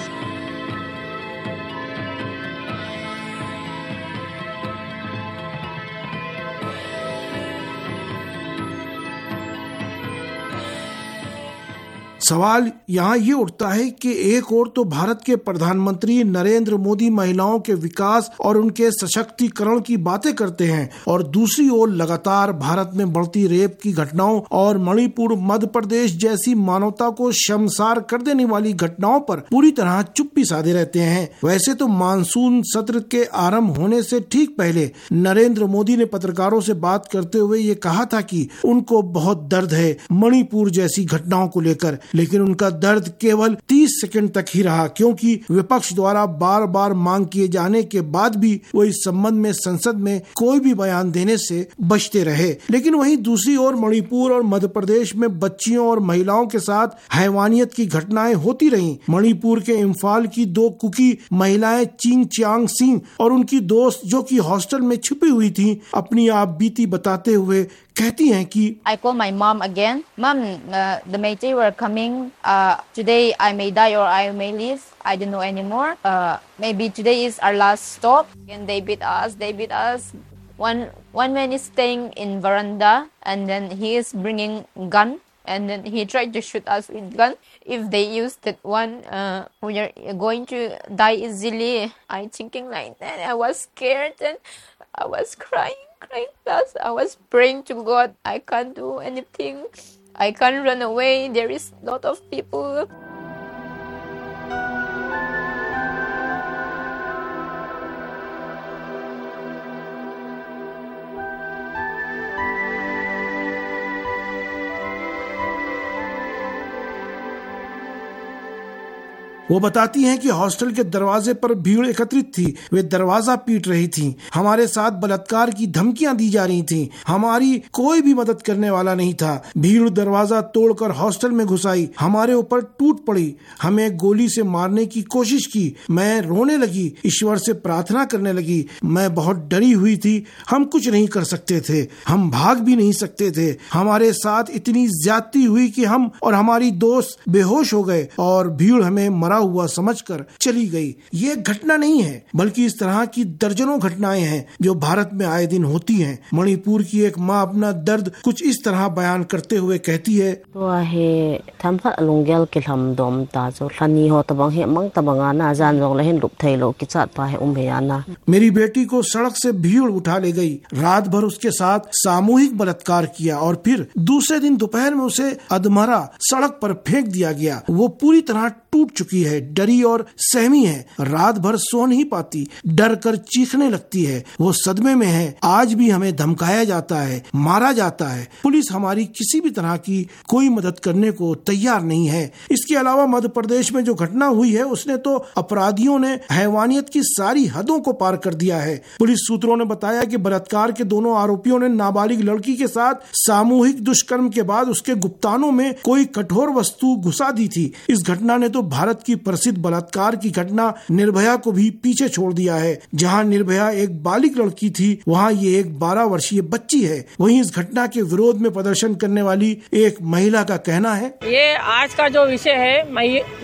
सवाल यहाँ ये उठता है कि एक ओर तो भारत के प्रधानमंत्री नरेंद्र मोदी महिलाओं के विकास और उनके सशक्तिकरण की बातें करते हैं और दूसरी ओर लगातार भारत में बढ़ती रेप की घटनाओं और मणिपुर, मध्य प्रदेश जैसी मानवता को शर्मसार कर देने वाली घटनाओं पर पूरी तरह चुप्पी साधे रहते हैं। वैसे तो मानसून सत्र के आरंभ होने से ठीक पहले नरेंद्र मोदी ने पत्रकारों से बात करते हुए ये कहा था कि उनको बहुत दर्द है मणिपुर जैसी घटनाओं को लेकर, लेकिन उनका दर्द केवल 30 सेकंड तक ही रहा, क्योंकि विपक्ष द्वारा बार बार मांग किए जाने के बाद भी वो इस संबंध में संसद में कोई भी बयान देने से बचते रहे। लेकिन वहीं दूसरी ओर मणिपुर और मध्य प्रदेश में बच्चियों और महिलाओं के साथ हैवानियत की घटनाएं होती रहीं। मणिपुर के इम्फाल की 2 कुकी महिलाएं चिंग चियांग सिंह और उनकी दोस्त जो कि हॉस्टल में छुपी हुई थी, अपनी आप बीती बताते हुए कहती हैं कि I call my mom again. Mom, the Meitei were coming. Today I may die or I may live. I don't know anymore. Maybe today is our last stop. And they beat us. They beat us. One man is staying in veranda, and then he is bringing gun, and then he tried to shoot us with gun. If they use that one, we are going to die easily. I thinking like that. I was scared and I was crying. Plus, I was praying to God. I can't do anything. I can't run away. There is a lot of people. वो बताती हैं कि hostel के दरवाजे पर भीड़ एकत्रित थी। वे दरवाजा पीट रही थीं। हमारे साथ बलात्कार की धमकियां दी जा रही थीं। हमारी कोई भी मदद करने वाला नहीं था। भीड़ दरवाजा तोड़कर हॉस्टल में घुस आई, हमारे ऊपर टूट पड़ी, हमें गोली से मारने की कोशिश की। मैं रोने लगी, ईश्वर से प्रार्थना करने लगी। मैं बहुत डरी हुई थी। हम कुछ नहीं कर सकते थे, हम भाग भी नहीं सकते थे। हमारे साथ इतनी ज्यादती हुई कि हम और हमारी दोस्त बेहोश हो गए और भीड़ हमें मरा हुआ समझकर चली गई। ये घटना नहीं है, बल्कि इस तरह की दर्जनों घटनाएं हैं जो भारत में आए दिन होती हैं। मणिपुर की एक माँ अपना दर्द कुछ इस तरह बयान करते हुए कहती है, मेरी बेटी को सड़क से भीड़ उठा ले गई, रात भर उसके साथ सामूहिक बलात्कार किया और फिर दूसरे दिन दोपहर में उसे अधमरा सड़क पर फेंक दिया गया। वो पूरी तरह टूट चुकी है, डरी और सहमी है, रात भर सो नहीं पाती, डर कर चीखने लगती है। वो सदमे में है। आज भी हमें धमकाया जाता है, मारा जाता है। पुलिस हमारी किसी भी तरह की कोई मदद करने को तैयार नहीं है। इसके अलावा मध्य प्रदेश में जो घटना हुई है उसने तो अपराधियों ने हैवानियत की सारी हदों को पार कर दिया है। पुलिस सूत्रों ने बताया कि बलात्कार के दोनों आरोपियों ने नाबालिग लड़की के साथ सामूहिक दुष्कर्म के बाद उसके गुप्तानों में कोई कठोर वस्तु घुसा दी थी। इस घटना ने तो भारत की प्रसिद्ध बलात्कार की घटना निर्भया को भी पीछे छोड़ दिया है। जहां निर्भया एक बालिग लड़की थी, वहां ये एक 12 वर्षीय बच्ची है। वहीं इस घटना के विरोध में प्रदर्शन करने वाली एक महिला का कहना है, ये आज का जो विषय है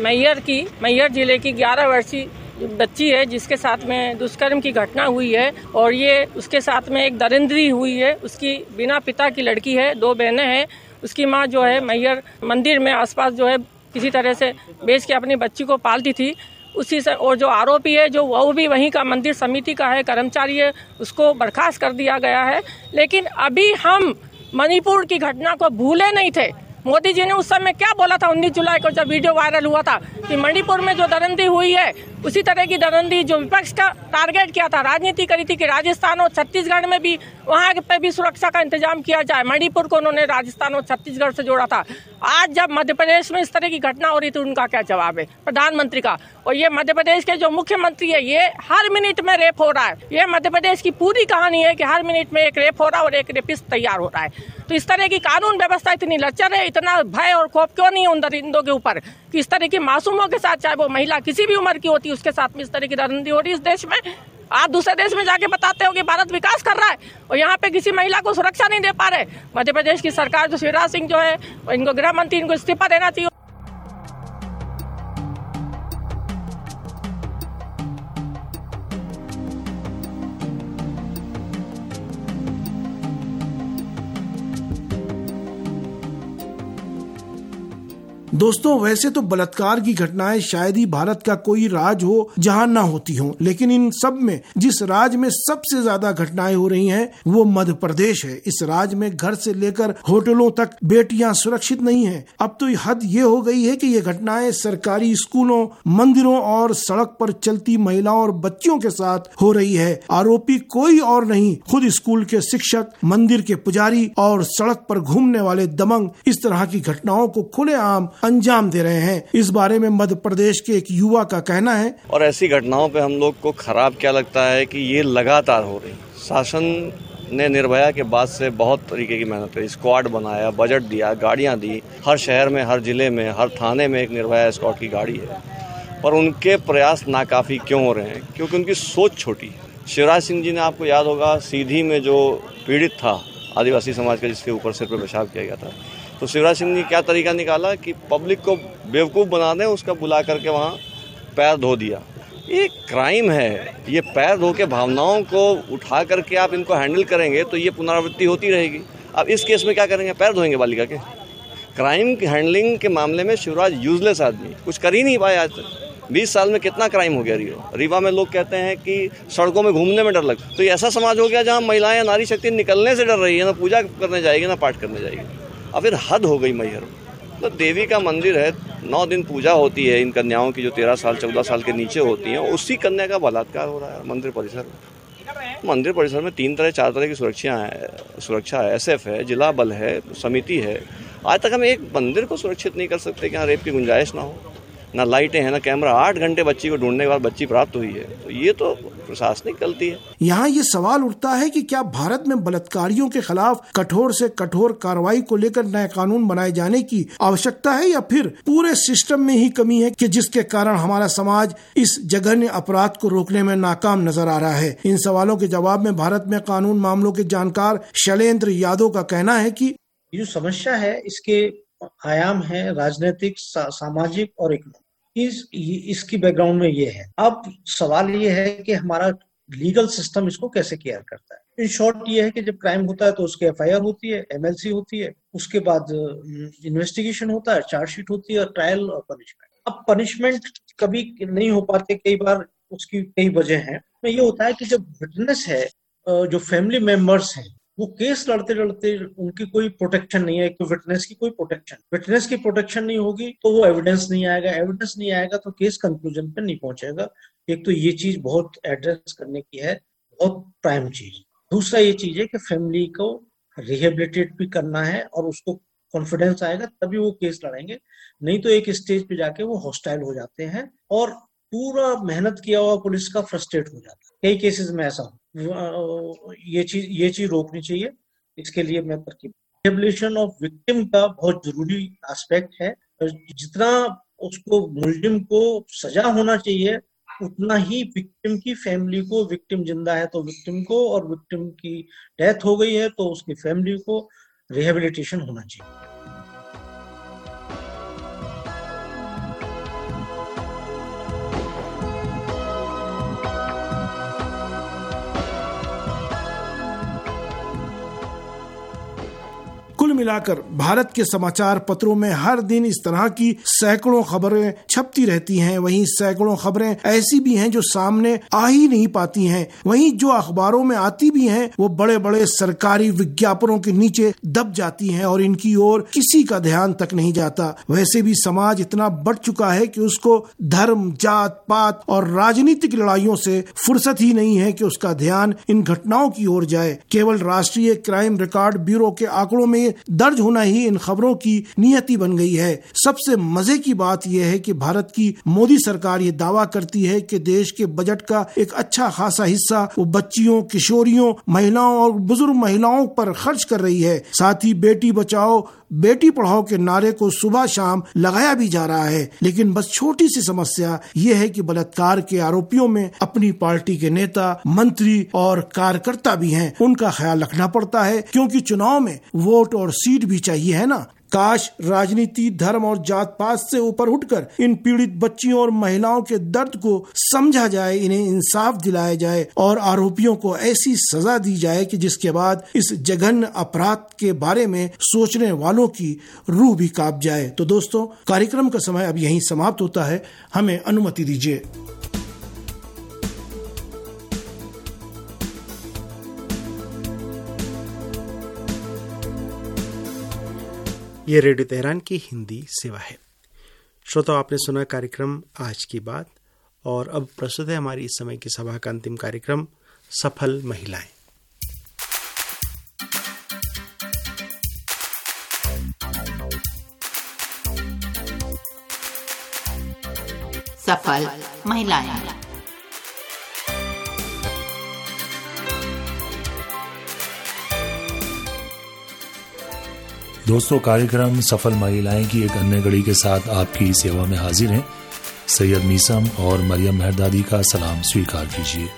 मैयर जिले की 11 वर्षीय बच्ची है जिसके साथ में दुष्कर्म की घटना हुई है और ये उसके साथ में एक दरिंदगी हुई है। उसकी बिना पिता की लड़की है, 2 बहनें हैं। उसकी माँ जो है मैयर मंदिर में आसपास जो है किसी तरह से बेच के अपनी बच्ची को पालती थी। उसी से और जो आरोपी है जो वो भी वहीं का मंदिर समिति का है, कर्मचारी है, उसको बर्खास्त कर दिया गया है। लेकिन अभी हम मणिपुर की घटना को भूले नहीं थे। मोदी जी ने उस समय क्या बोला था 19 जुलाई को जब वीडियो वायरल हुआ था कि मणिपुर में जो दरिंदगी हुई है उसी तरह की दरिंदगी जो विपक्ष का टारगेट किया था, राजनीति करी थी कि राजस्थान और छत्तीसगढ़ में भी वहाँ पे भी सुरक्षा का इंतजाम किया जाए। मणिपुर को उन्होंने राजस्थान और छत्तीसगढ़ से जोड़ा था। आज जब मध्य प्रदेश में इस तरह की घटना हो रही थी, उनका क्या जवाब है प्रधानमंत्री का? और ये मध्य प्रदेश के जो मुख्यमंत्री है, ये हर मिनट में रेप हो रहा है। ये मध्य प्रदेश की पूरी कहानी है कि हर मिनट में एक रेप हो रहा है और एक रेपिस्ट तैयार हो रहा है। तो इस तरह की कानून व्यवस्था इतनी लचर है, इतना भय और खौफ क्यों नहीं है उन दरिंदों के ऊपर कि इस तरह की मासूमों के साथ, चाहे वो महिला किसी भी उम्र की होती है, उसके साथ में इस तरह की दरिंदगी हो रही है इस देश में। आप दूसरे देश में जाके बताते हो कि भारत विकास कर रहा है और यहाँ पे किसी महिला को सुरक्षा नहीं दे पा रहे। मध्य प्रदेश की सरकार जो शिवराज सिंह जो है, इनको गृह मंत्री, इनको इस्तीफा देना चाहिए। दोस्तों, वैसे तो बलात्कार की घटनाएं शायद ही भारत का कोई राज्य हो जहां ना होती हों, लेकिन इन सब में जिस राज्य में सबसे ज्यादा घटनाएं हो रही हैं वो मध्य प्रदेश है। इस राज्य में घर से लेकर होटलों तक बेटियां सुरक्षित नहीं हैं। अब तो हद ये हो गई है कि ये घटनाएं सरकारी स्कूलों, मंदिरों और सड़क पर चलती महिलाओं और बच्चियों के साथ हो रही है। आरोपी कोई और नहीं, खुद स्कूल के शिक्षक, मंदिर के पुजारी और सड़क पर घूमने वाले दबंग इस तरह की घटनाओं को खुलेआम अंजाम दे रहे हैं। इस बारे में मध्य प्रदेश के एक युवा का कहना है। और ऐसी घटनाओं पे हम लोग को खराब क्या लगता है कि ये लगातार हो रही। शासन ने निर्भया के बाद से बहुत तरीके की मेहनत करी, स्क्वाड बनाया, बजट दिया, गाड़ियां दी, हर शहर में, हर जिले में, हर थाने में एक निर्भया स्क्वाड की गाड़ी है। पर उनके प्रयास नाकाफी क्यों हो रहे हैं? क्योंकि उनकी सोच छोटी है। शिवराज सिंह जी ने, आपको याद होगा, सीधी में जो पीड़ित था आदिवासी समाज का, जिसके ऊपर सिर पर पेशाब किया गया था, तो शिवराज सिंह ने क्या तरीका निकाला कि पब्लिक को बेवकूफ़ बना दें, उसका बुला करके वहाँ पैर धो दिया। ये क्राइम है। ये पैर धो के भावनाओं को उठा करके आप इनको हैंडल करेंगे तो ये पुनरावृत्ति होती रहेगी। अब इस केस में क्या करेंगे? पैर धोएंगे बालिका के। क्राइम की हैंडलिंग के मामले में शिवराज यूजलेस आदमी, कुछ कर ही नहीं पाए आज तक। 20 साल में कितना क्राइम हो गया। रीवा में लोग कहते हैं कि सड़कों में घूमने में डर लगता। तो ये ऐसा समाज हो गया जहाँ महिलाएं, नारी शक्ति निकलने से डर रही है, ना पूजा करने जाएगी ना पाठ करने जाएगी। अब फिर हद हो गई मैहर में। तो देवी का मंदिर है, 9 दिन पूजा होती है इन कन्याओं की जो 13 साल 14 साल के नीचे होती हैं, उसी कन्या का बलात्कार हो रहा है मंदिर परिसर में। मंदिर परिसर में 4 तरह की सुरक्षा है, SF है, जिला बल है, समिति है। आज तक हम एक मंदिर को सुरक्षित नहीं कर सकते कि यहाँ रेप की गुंजाइश ना हो, ना लाइटें हैं, ना कैमरा। 8 घंटे बच्ची को ढूंढने के बाद बच्ची प्राप्त हुई है, तो ये तो प्रशासनिक गलती है। यहाँ ये सवाल उठता है कि क्या भारत में बलात्कारियों के खिलाफ कठोर से कठोर कार्रवाई को लेकर नए कानून बनाए जाने की आवश्यकता है, या फिर पूरे सिस्टम में ही कमी है कि जिसके कारण हमारा समाज इस जघन्य अपराध को रोकने में नाकाम नजर आ रहा है। इन सवालों के जवाब में भारत में कानून मामलों के जानकार शैलेंद्र यादव का कहना है कि ये जो समस्या है इसके आयाम है राजनीतिक, सामाजिक और इकोनॉमिक। इसकी बैकग्राउंड में ये है। अब सवाल ये है कि हमारा लीगल सिस्टम इसको कैसे केयर करता है। इन शॉर्ट ये है कि जब क्राइम होता है तो उसकी FIR होती है, MLC होती है, उसके बाद इन्वेस्टिगेशन होता है, चार्जशीट होती है, ट्रायल और पनिशमेंट। अब पनिशमेंट कभी नहीं हो पाते, कई बार उसकी कई वजह है। तो ये होता है कि जब विटनेस है, जो फैमिली मेंबर्स हैं, वो केस लड़ते लड़ते उनकी कोई प्रोटेक्शन नहीं है। विटनेस की कोई विटनेस की प्रोटेक्शन नहीं होगी तो वो एविडेंस नहीं आएगा तो केस कंक्लूजन पे नहीं पहुंचेगा। एक तो ये चीज बहुत एड्रेस करने की है, बहुत प्राइम चीज। दूसरा ये चीज है कि फैमिली को रिहेबिलिटेट भी करना है और उसको कॉन्फिडेंस आएगा तभी वो केस लड़ेंगे, नहीं तो एक स्टेज पे जाके वो हॉस्टाइल हो जाते हैं और पूरा मेहनत किया हुआ पुलिस का फ्रस्ट्रेट हो जाता है। कई केसेस में ऐसा ये चीज रोकनी चाहिए। इसके लिए मैं रिहेबिलिटेशन ऑफ विक्टिम का बहुत जरूरी एस्पेक्ट है। जितना उसको मुलजिम को सजा होना चाहिए उतना ही विक्टिम की फैमिली को, विक्टिम जिंदा है तो विक्टिम को, और विक्टिम की डेथ हो गई है तो उसकी फैमिली को रिहेबिलिटेशन होना चाहिए। कुल मिलाकर भारत के समाचार पत्रों में हर दिन इस तरह की सैकड़ों खबरें छपती रहती हैं। वहीं सैकड़ों खबरें ऐसी भी हैं जो सामने आ ही नहीं पाती हैं। वहीं जो अखबारों में आती भी हैं वो बड़े बड़े सरकारी विज्ञापनों के नीचे दब जाती हैं और इनकी ओर किसी का ध्यान तक नहीं जाता। वैसे भी समाज इतना बढ़ चुका है कि उसको धर्म, जात पात और राजनीतिक लड़ाइयों से फुर्सत ही नहीं है कि उसका ध्यान इन घटनाओं की ओर जाए। केवल राष्ट्रीय क्राइम रिकॉर्ड ब्यूरो के आंकड़ों में दर्ज होना ही इन खबरों की नियति बन गई है। सबसे मजे की बात यह है कि भारत की मोदी सरकार ये दावा करती है कि देश के बजट का एक अच्छा खासा हिस्सा वो बच्चियों, किशोरियों, महिलाओं और बुजुर्ग महिलाओं पर खर्च कर रही है। साथ ही बेटी बचाओ बेटी पढ़ाओ के नारे को सुबह शाम लगाया भी जा रहा है। लेकिन बस छोटी सी समस्या ये है कि बलात्कार के आरोपियों में अपनी पार्टी के नेता, मंत्री और कार्यकर्ता भी हैं। उनका ख्याल रखना पड़ता है क्योंकि चुनाव में वोट और सीट भी चाहिए, है ना। काश राजनीति, धर्म और जात पात से ऊपर उठकर इन पीड़ित बच्चियों और महिलाओं के दर्द को समझा जाए, इन्हें इंसाफ दिलाया जाए और आरोपियों को ऐसी सजा दी जाए कि जिसके बाद इस जघन्य अपराध के बारे में सोचने वालों की रूह भी कांप जाए। तो दोस्तों, कार्यक्रम का समय अब यहीं समाप्त होता है, हमें अनुमति दीजिए। ये रेडियो तेहरान की हिंदी सेवा है। श्रोताओ, आपने सुना कार्यक्रम आज की बात, और अब प्रस्तुत है हमारी इस समय की सभा का अंतिम कार्यक्रम सफल महिलाएं। सफल महिलाएं। दोस्तों, कार्यक्रम सफल महिलाएं की एक अन्य कड़ी के साथ आपकी सेवा में हाजिर हैं। सैयद मीसम और मरियम मेहरदादी का सलाम स्वीकार कीजिए।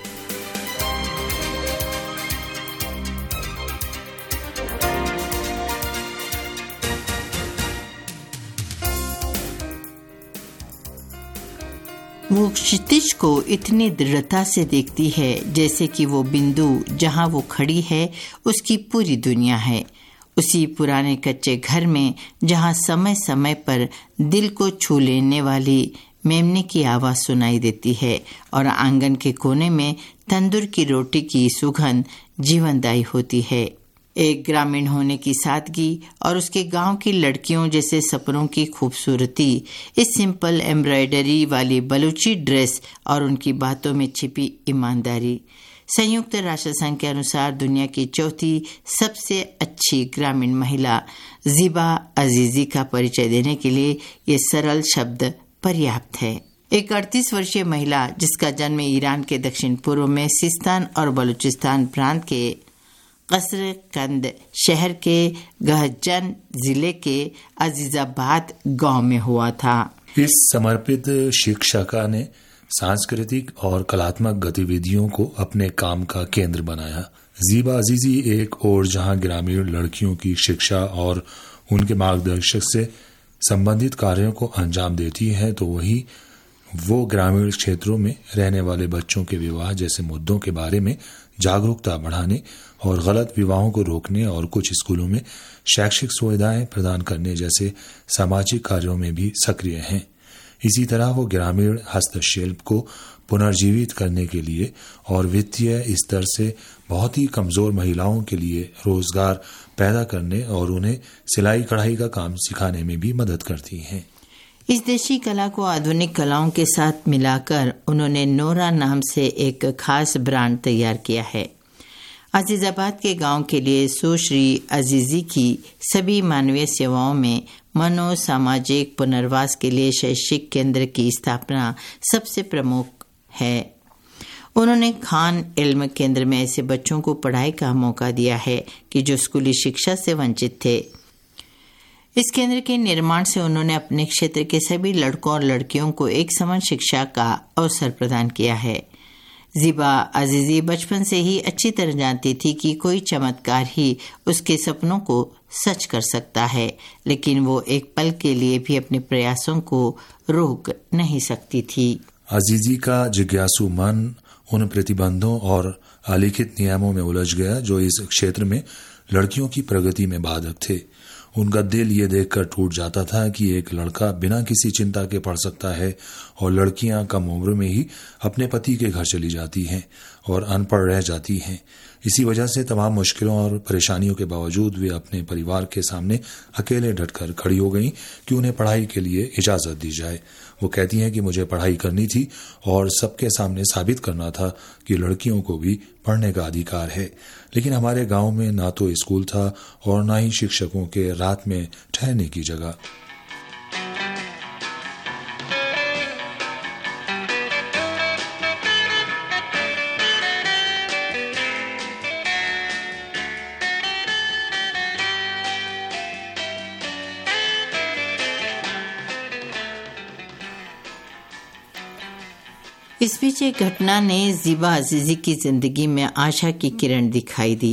वो क्षितिज को इतनी दृढ़ता से देखती है जैसे कि वो बिंदु जहां वो खड़ी है उसकी पूरी दुनिया है। उसी पुराने कच्चे घर में जहां समय समय पर दिल को छू लेने वाली मेमने की आवाज सुनाई देती है और आंगन के कोने में तंदूर की रोटी की सुगंध जीवनदायी होती है। एक ग्रामीण होने की सादगी और उसके गांव की लड़कियों जैसे सपनों की खूबसूरती, इस सिंपल एम्ब्रॉयडरी वाली बलूची ड्रेस और उनकी बातों में छिपी ईमानदारी। संयुक्त राष्ट्र संघ के अनुसार दुनिया की चौथी सबसे अच्छी ग्रामीण महिला ज़ीबा अजीज़ी का परिचय देने के लिए ये सरल शब्द पर्याप्त है। एक 38 वर्षीय महिला जिसका जन्म ईरान के दक्षिण पूर्व में सिस्तान और बलूचिस्तान प्रांत के कसर कंद शहर के गहजन जिले के अजीजाबाद गांव में हुआ था। इस समर्पित शिक्षिका ने सांस्कृतिक और कलात्मक गतिविधियों को अपने काम का केंद्र बनाया। ज़ीबा अजीज़ी एक और जहां ग्रामीण लड़कियों की शिक्षा और उनके मार्गदर्शक से संबंधित कार्यों को अंजाम देती है, तो वही वो ग्रामीण क्षेत्रों में रहने वाले बच्चों के विवाह जैसे मुद्दों के बारे में जागरूकता बढ़ाने और गलत विवाहों को रोकने और कुछ स्कूलों में शैक्षिक सुविधाएं प्रदान करने जैसे सामाजिक कार्यों में भी सक्रिय हैं। इसी तरह वो ग्रामीण हस्तशिल्प को पुनर्जीवित करने के लिए और वित्तीय स्तर से बहुत ही कमजोर महिलाओं के लिए रोजगार पैदा करने और उन्हें सिलाई कढ़ाई का काम सिखाने में भी मदद करती हैं। इस देशी कला को आधुनिक कलाओं के साथ मिलाकर उन्होंने नोरा नाम से एक खास ब्रांड तैयार किया है। अजीजाबाद के गांव के लिए सुश्री अजीज़ी की सभी मानवीय सेवाओं में मनो सामाजिक पुनर्वास के लिए शैक्षिक केंद्र की स्थापना सबसे प्रमुख है। उन्होंने खान इल्म केंद्र में ऐसे बच्चों को पढ़ाई का मौका दिया है कि जो स्कूली शिक्षा से वंचित थे। इस केंद्र के निर्माण से उन्होंने अपने क्षेत्र के सभी लड़कों और लड़कियों को एक समान शिक्षा का अवसर प्रदान किया है। ज़ीबा अजीज़ी बचपन से ही अच्छी तरह जानती थी कि कोई चमत्कार ही उसके सपनों को सच कर सकता है, लेकिन वो एक पल के लिए भी अपने प्रयासों को रोक नहीं सकती थी। अजीज़ी का जिज्ञासु मन उन प्रतिबंधों और अलिखित नियमों में उलझ गया जो इस क्षेत्र में लड़कियों की प्रगति में बाधक थे। उनका दिल ये देखकर टूट जाता था कि एक लड़का बिना किसी चिंता के पढ़ सकता है और लड़कियां कम उम्र में ही अपने पति के घर चली जाती हैं और अनपढ़ रह जाती हैं। इसी वजह से तमाम मुश्किलों और परेशानियों के बावजूद वे अपने परिवार के सामने अकेले डटकर खड़ी हो गईं कि उन्हें पढ़ाई के लिए इजाजत दी जाए। वो कहती हैं कि मुझे पढ़ाई करनी थी और सबके सामने साबित करना था कि लड़कियों को भी पढ़ने का अधिकार है, लेकिन हमारे गांव में ना तो स्कूल था और ना ही शिक्षकों के रात में ठहरने की जगह। इस बीच एक घटना ने ज़ीबा अजीज़ी की जिंदगी में आशा की किरण दिखाई दी।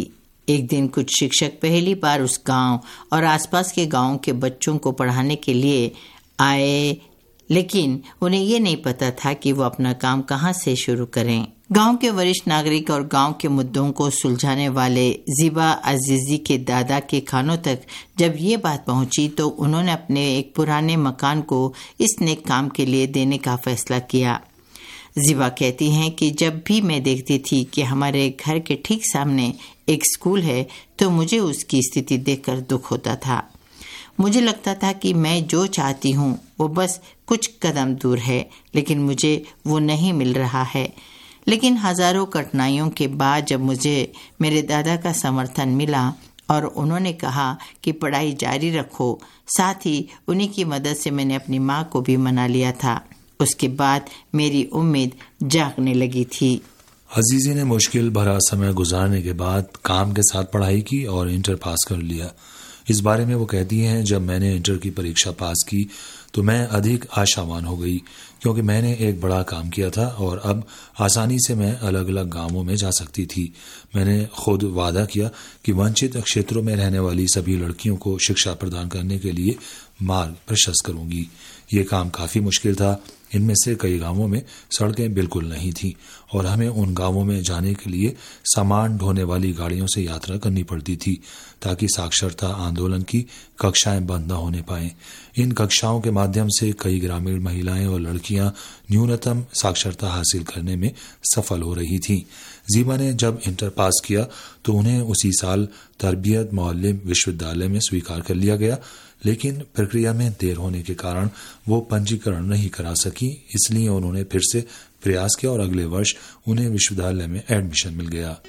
एक दिन कुछ शिक्षक पहली बार उस गांव और आसपास के गांवों के बच्चों को पढ़ाने के लिए आए, लेकिन उन्हें ये नहीं पता था कि वो अपना काम कहाँ से शुरू करें। गांव के वरिष्ठ नागरिक और गांव के मुद्दों को सुलझाने वाले ज़िबा अजीज़ी के दादा के कानों तक जब ये बात पहुंची तो उन्होंने अपने एक पुराने मकान को इस नेक काम के लिए देने का फैसला किया। ज़िबा कहती हैं कि जब भी मैं देखती थी कि हमारे घर के ठीक सामने एक स्कूल है तो मुझे उसकी स्थिति देखकर दुख होता था। मुझे लगता था कि मैं जो चाहती हूँ वो बस कुछ कदम दूर है, लेकिन मुझे वो नहीं मिल रहा है। लेकिन हजारों कठिनाइयों के बाद जब मुझे मेरे दादा का समर्थन मिला और उन्होंने कहा कि पढ़ाई जारी रखो, साथ ही उन्हीं की मदद से मैंने अपनी माँ को भी मना लिया था, उसके बाद मेरी उम्मीद जागने लगी थी। अजीज़ी ने मुश्किल भरा समय गुजारने के बाद काम के साथ पढ़ाई की और इंटर पास कर लिया। इस बारे में वो कहती हैं, जब मैंने इंटर की परीक्षा पास की तो मैं अधिक आशावान हो गई, क्योंकि मैंने एक बड़ा काम किया था और अब आसानी से मैं अलग अलग गांवों में जा सकती थी। मैंने खुद वादा किया कि वंचित क्षेत्रों में रहने वाली सभी लड़कियों को शिक्षा प्रदान करने के लिए मार्ग प्रशस्त करूंगी। ये काम काफ़ी मुश्किल था। इनमें से कई गांवों में सड़कें बिल्कुल नहीं थीं और हमें उन गांवों में जाने के लिए सामान ढोने वाली गाड़ियों से यात्रा करनी पड़ती थी ताकि साक्षरता आंदोलन की कक्षाएं बंद न होने पाएं। इन कक्षाओं के माध्यम से कई ग्रामीण महिलाएं और लड़कियां न्यूनतम साक्षरता हासिल करने में सफल हो रही थीं। ज़िबा ने जब इंटर पास किया तो उन्हें उसी साल तरबियत मौल्लिम विश्वविद्यालय में स्वीकार कर लिया गया, लेकिन प्रक्रिया में देर होने के कारण वो पंजीकरण नहीं करा सकी। इसलिए उन्होंने फिर से प्रयास किया और अगले वर्ष उन्हें विश्वविद्यालय में एडमिशन मिल गया।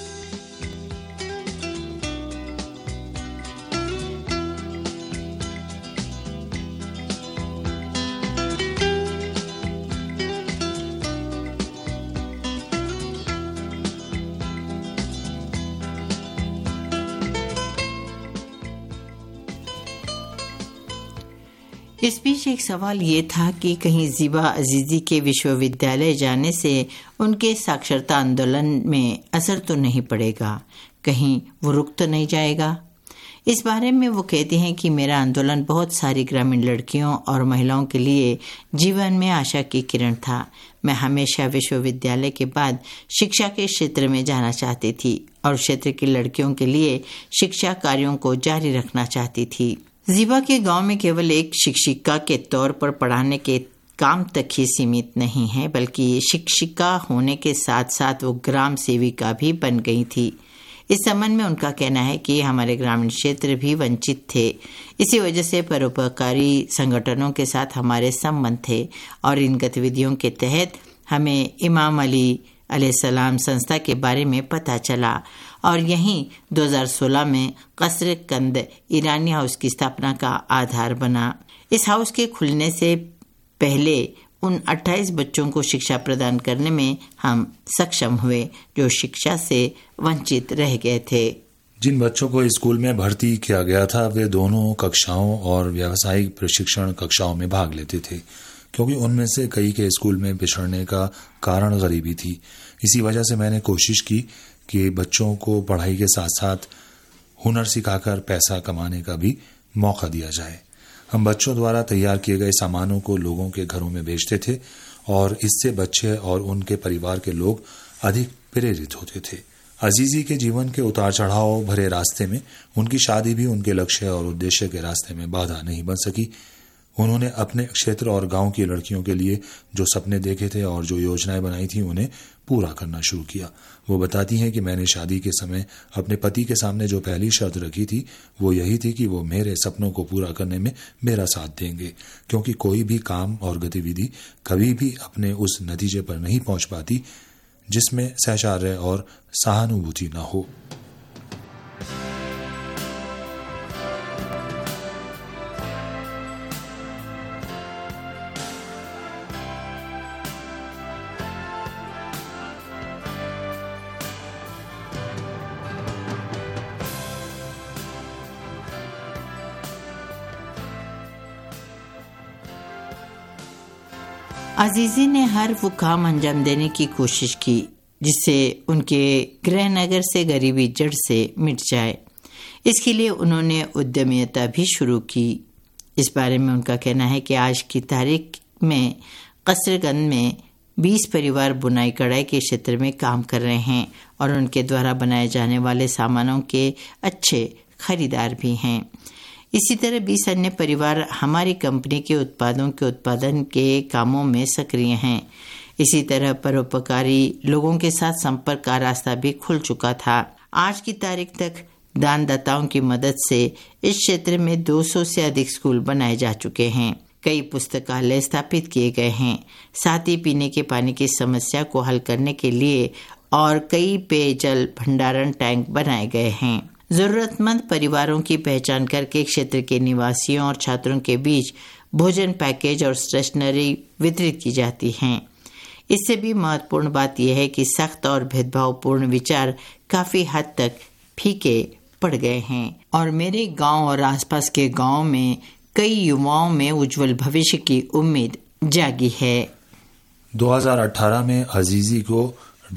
इस बीच एक सवाल ये था कि कहीं ज़िबा अजीज़ी के विश्वविद्यालय जाने से उनके साक्षरता आंदोलन में असर तो नहीं पड़ेगा, कहीं वो रुक तो नहीं जाएगा। इस बारे में वो कहते हैं कि मेरा आंदोलन बहुत सारी ग्रामीण लड़कियों और महिलाओं के लिए जीवन में आशा की किरण था। मैं हमेशा विश्वविद्यालय के बाद शिक्षा के क्षेत्र में जाना चाहती थी और क्षेत्र की लड़कियों के लिए शिक्षा कार्यों को जारी रखना चाहती थी। ज़िबा के गांव में केवल एक शिक्षिका के तौर पर पढ़ाने के काम तक ही सीमित नहीं है, बल्कि शिक्षिका होने के साथ साथ वो ग्राम सेविका भी बन गई थी। इस संबंध में उनका कहना है कि हमारे ग्रामीण क्षेत्र भी वंचित थे, इसी वजह से परोपकारी संगठनों के साथ हमारे संबंध थे और इन गतिविधियों के तहत हमें इमाम अली अलैहिस्सलाम संस्था के बारे में पता चला और यहीं 2016 में कसर कंद ईरानी हाउस की स्थापना का आधार बना। इस हाउस के खुलने से पहले उन 28 बच्चों को शिक्षा प्रदान करने में हम सक्षम हुए जो शिक्षा से वंचित रह गए थे। जिन बच्चों को स्कूल में भर्ती किया गया था वे दोनों कक्षाओं और व्यावसायिक प्रशिक्षण कक्षाओं में भाग लेते थे, क्योंकि उनमें से कई के स्कूल में बिछड़ने का कारण गरीबी थी। इसी वजह से मैंने कोशिश की कि बच्चों को पढ़ाई के साथ साथ हुनर सिखाकर पैसा कमाने का भी मौका दिया जाए। हम बच्चों द्वारा तैयार किए गए सामानों को लोगों के घरों में बेचते थे और इससे बच्चे और उनके परिवार के लोग अधिक प्रेरित होते थे। अजीज़ी के जीवन के उतार चढ़ाव भरे रास्ते में उनकी शादी भी उनके लक्ष्य और उद्देश्य के रास्ते में बाधा नहीं बन सकी। उन्होंने अपने क्षेत्र और गांव की लड़कियों के लिए जो सपने देखे थे और जो योजनाएं बनाई थी उन्हें पूरा करना शुरू किया। वो बताती हैं कि मैंने शादी के समय अपने पति के सामने जो पहली शर्त रखी थी वो यही थी कि वो मेरे सपनों को पूरा करने में मेरा साथ देंगे, क्योंकि कोई भी काम और गतिविधि कभी भी अपने उस नतीजे पर नहीं पहुंच पाती जिसमें सहचार्य और सहानुभूति न हो। अजीज़ी ने हर वो काम अंजाम देने की कोशिश की जिससे उनके गृहनगर से गरीबी जड़ से मिट जाए। इसके लिए उन्होंने उद्यमिता भी शुरू की। इस बारे में उनका कहना है कि आज की तारीख में कसरगंज में 20 परिवार बुनाई कढ़ाई के क्षेत्र में काम कर रहे हैं और उनके द्वारा बनाए जाने वाले सामानों के अच्छे खरीदार भी हैं। इसी तरह 20 अन्य परिवार हमारी कंपनी के उत्पादों के उत्पादन के कामों में सक्रिय हैं। इसी तरह परोपकारी लोगों के साथ संपर्क का रास्ता भी खुल चुका था। आज की तारीख तक दानदाताओं की मदद से इस क्षेत्र में 200 से अधिक स्कूल बनाए जा चुके हैं। कई पुस्तकालय स्थापित किए गए हैं। साथ ही पीने के पानी की समस्या को हल करने के लिए और कई पेयजल भंडारण टैंक बनाए गए हैं। जरूरतमंद परिवारों की पहचान करके क्षेत्र के निवासियों और छात्रों के बीच भोजन पैकेज और स्टेशनरी वितरित की जाती हैं। इससे भी महत्वपूर्ण बात यह है कि सख्त और भेदभावपूर्ण विचार काफी हद तक फीके पड़ गए हैं और मेरे गांव और आसपास के गांव में कई युवाओं में उज्जवल भविष्य की उम्मीद जागी है। 2018 में अजीजी को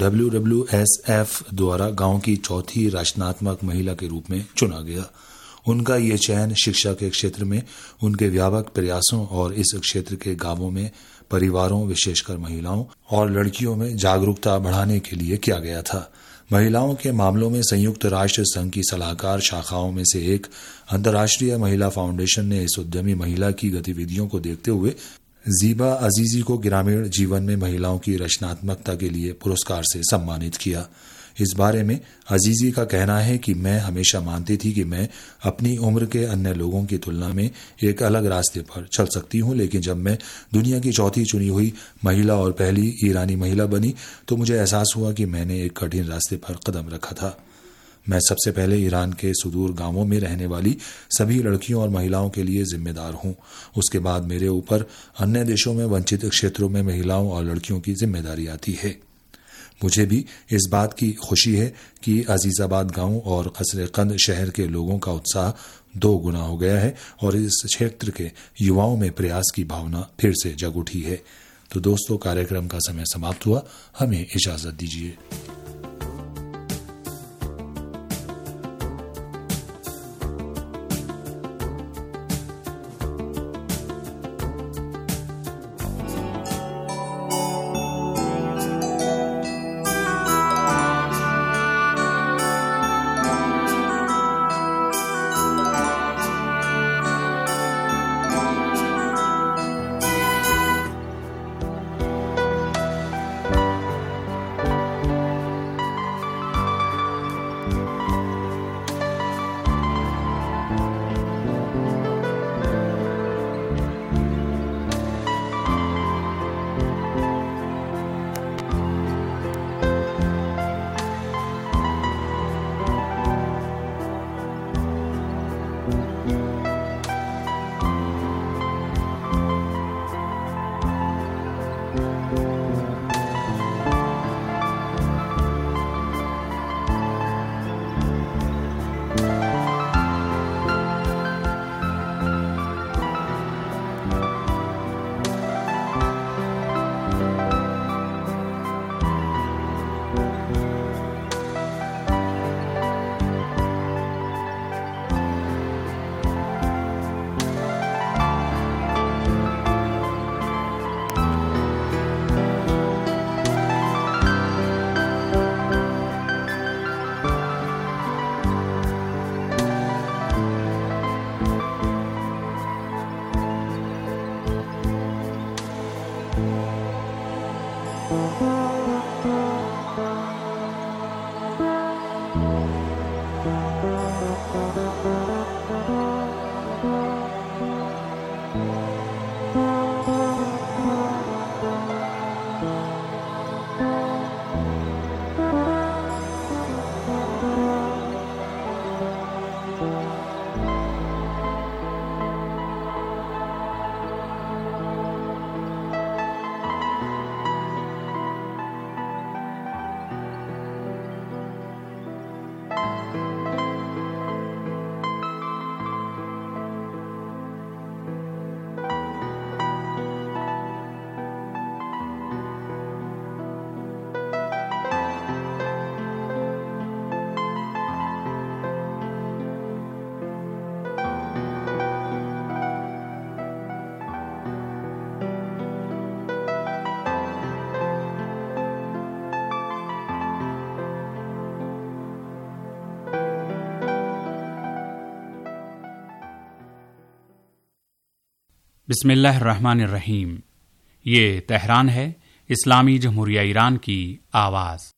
WWSF द्वारा गांव की चौथी रचनात्मक महिला के रूप में चुना गया। उनका ये चयन शिक्षा के क्षेत्र में उनके व्यापक प्रयासों और इस क्षेत्र के गांवों में परिवारों विशेषकर महिलाओं और लड़कियों में जागरूकता बढ़ाने के लिए किया गया था। महिलाओं के मामलों में संयुक्त राष्ट्र संघ की सलाहकार शाखाओं में से एक अंतर्राष्ट्रीय महिला फाउंडेशन ने इस उद्यमी महिला की गतिविधियों को देखते हुए ज़ीबा अजीजी को ग्रामीण जीवन में महिलाओं की रचनात्मकता के लिए पुरस्कार से सम्मानित किया। इस बारे में अजीजी का कहना है कि मैं हमेशा मानती थी कि मैं अपनी उम्र के अन्य लोगों की तुलना में एक अलग रास्ते पर चल सकती हूं, लेकिन जब मैं दुनिया की चौथी चुनी हुई महिला और पहली ईरानी महिला बनी तो मुझे एहसास हुआ कि मैंने एक कठिन रास्ते पर कदम रखा था। मैं सबसे पहले ईरान के सुदूर गांवों में रहने वाली सभी लड़कियों और महिलाओं के लिए जिम्मेदार हूं। उसके बाद मेरे ऊपर अन्य देशों में वंचित क्षेत्रों में महिलाओं और लड़कियों की जिम्मेदारी आती है। मुझे भी इस बात की खुशी है कि अजीजाबाद गांव और कसरकंद शहर के लोगों का उत्साह 2 गुना हो गया है और इस क्षेत्र के युवाओं में प्रयास की भावना फिर से जग उठी है। तो दोस्तों, कार्यक्रम का समय समाप्त हुआ। हमें इजाजत दीजिए। बिस्मिल्लाहिर्रहमानिर्रहीम। ये तेहरान है, इस्लामी जमहूरिया ईरान की आवाज़।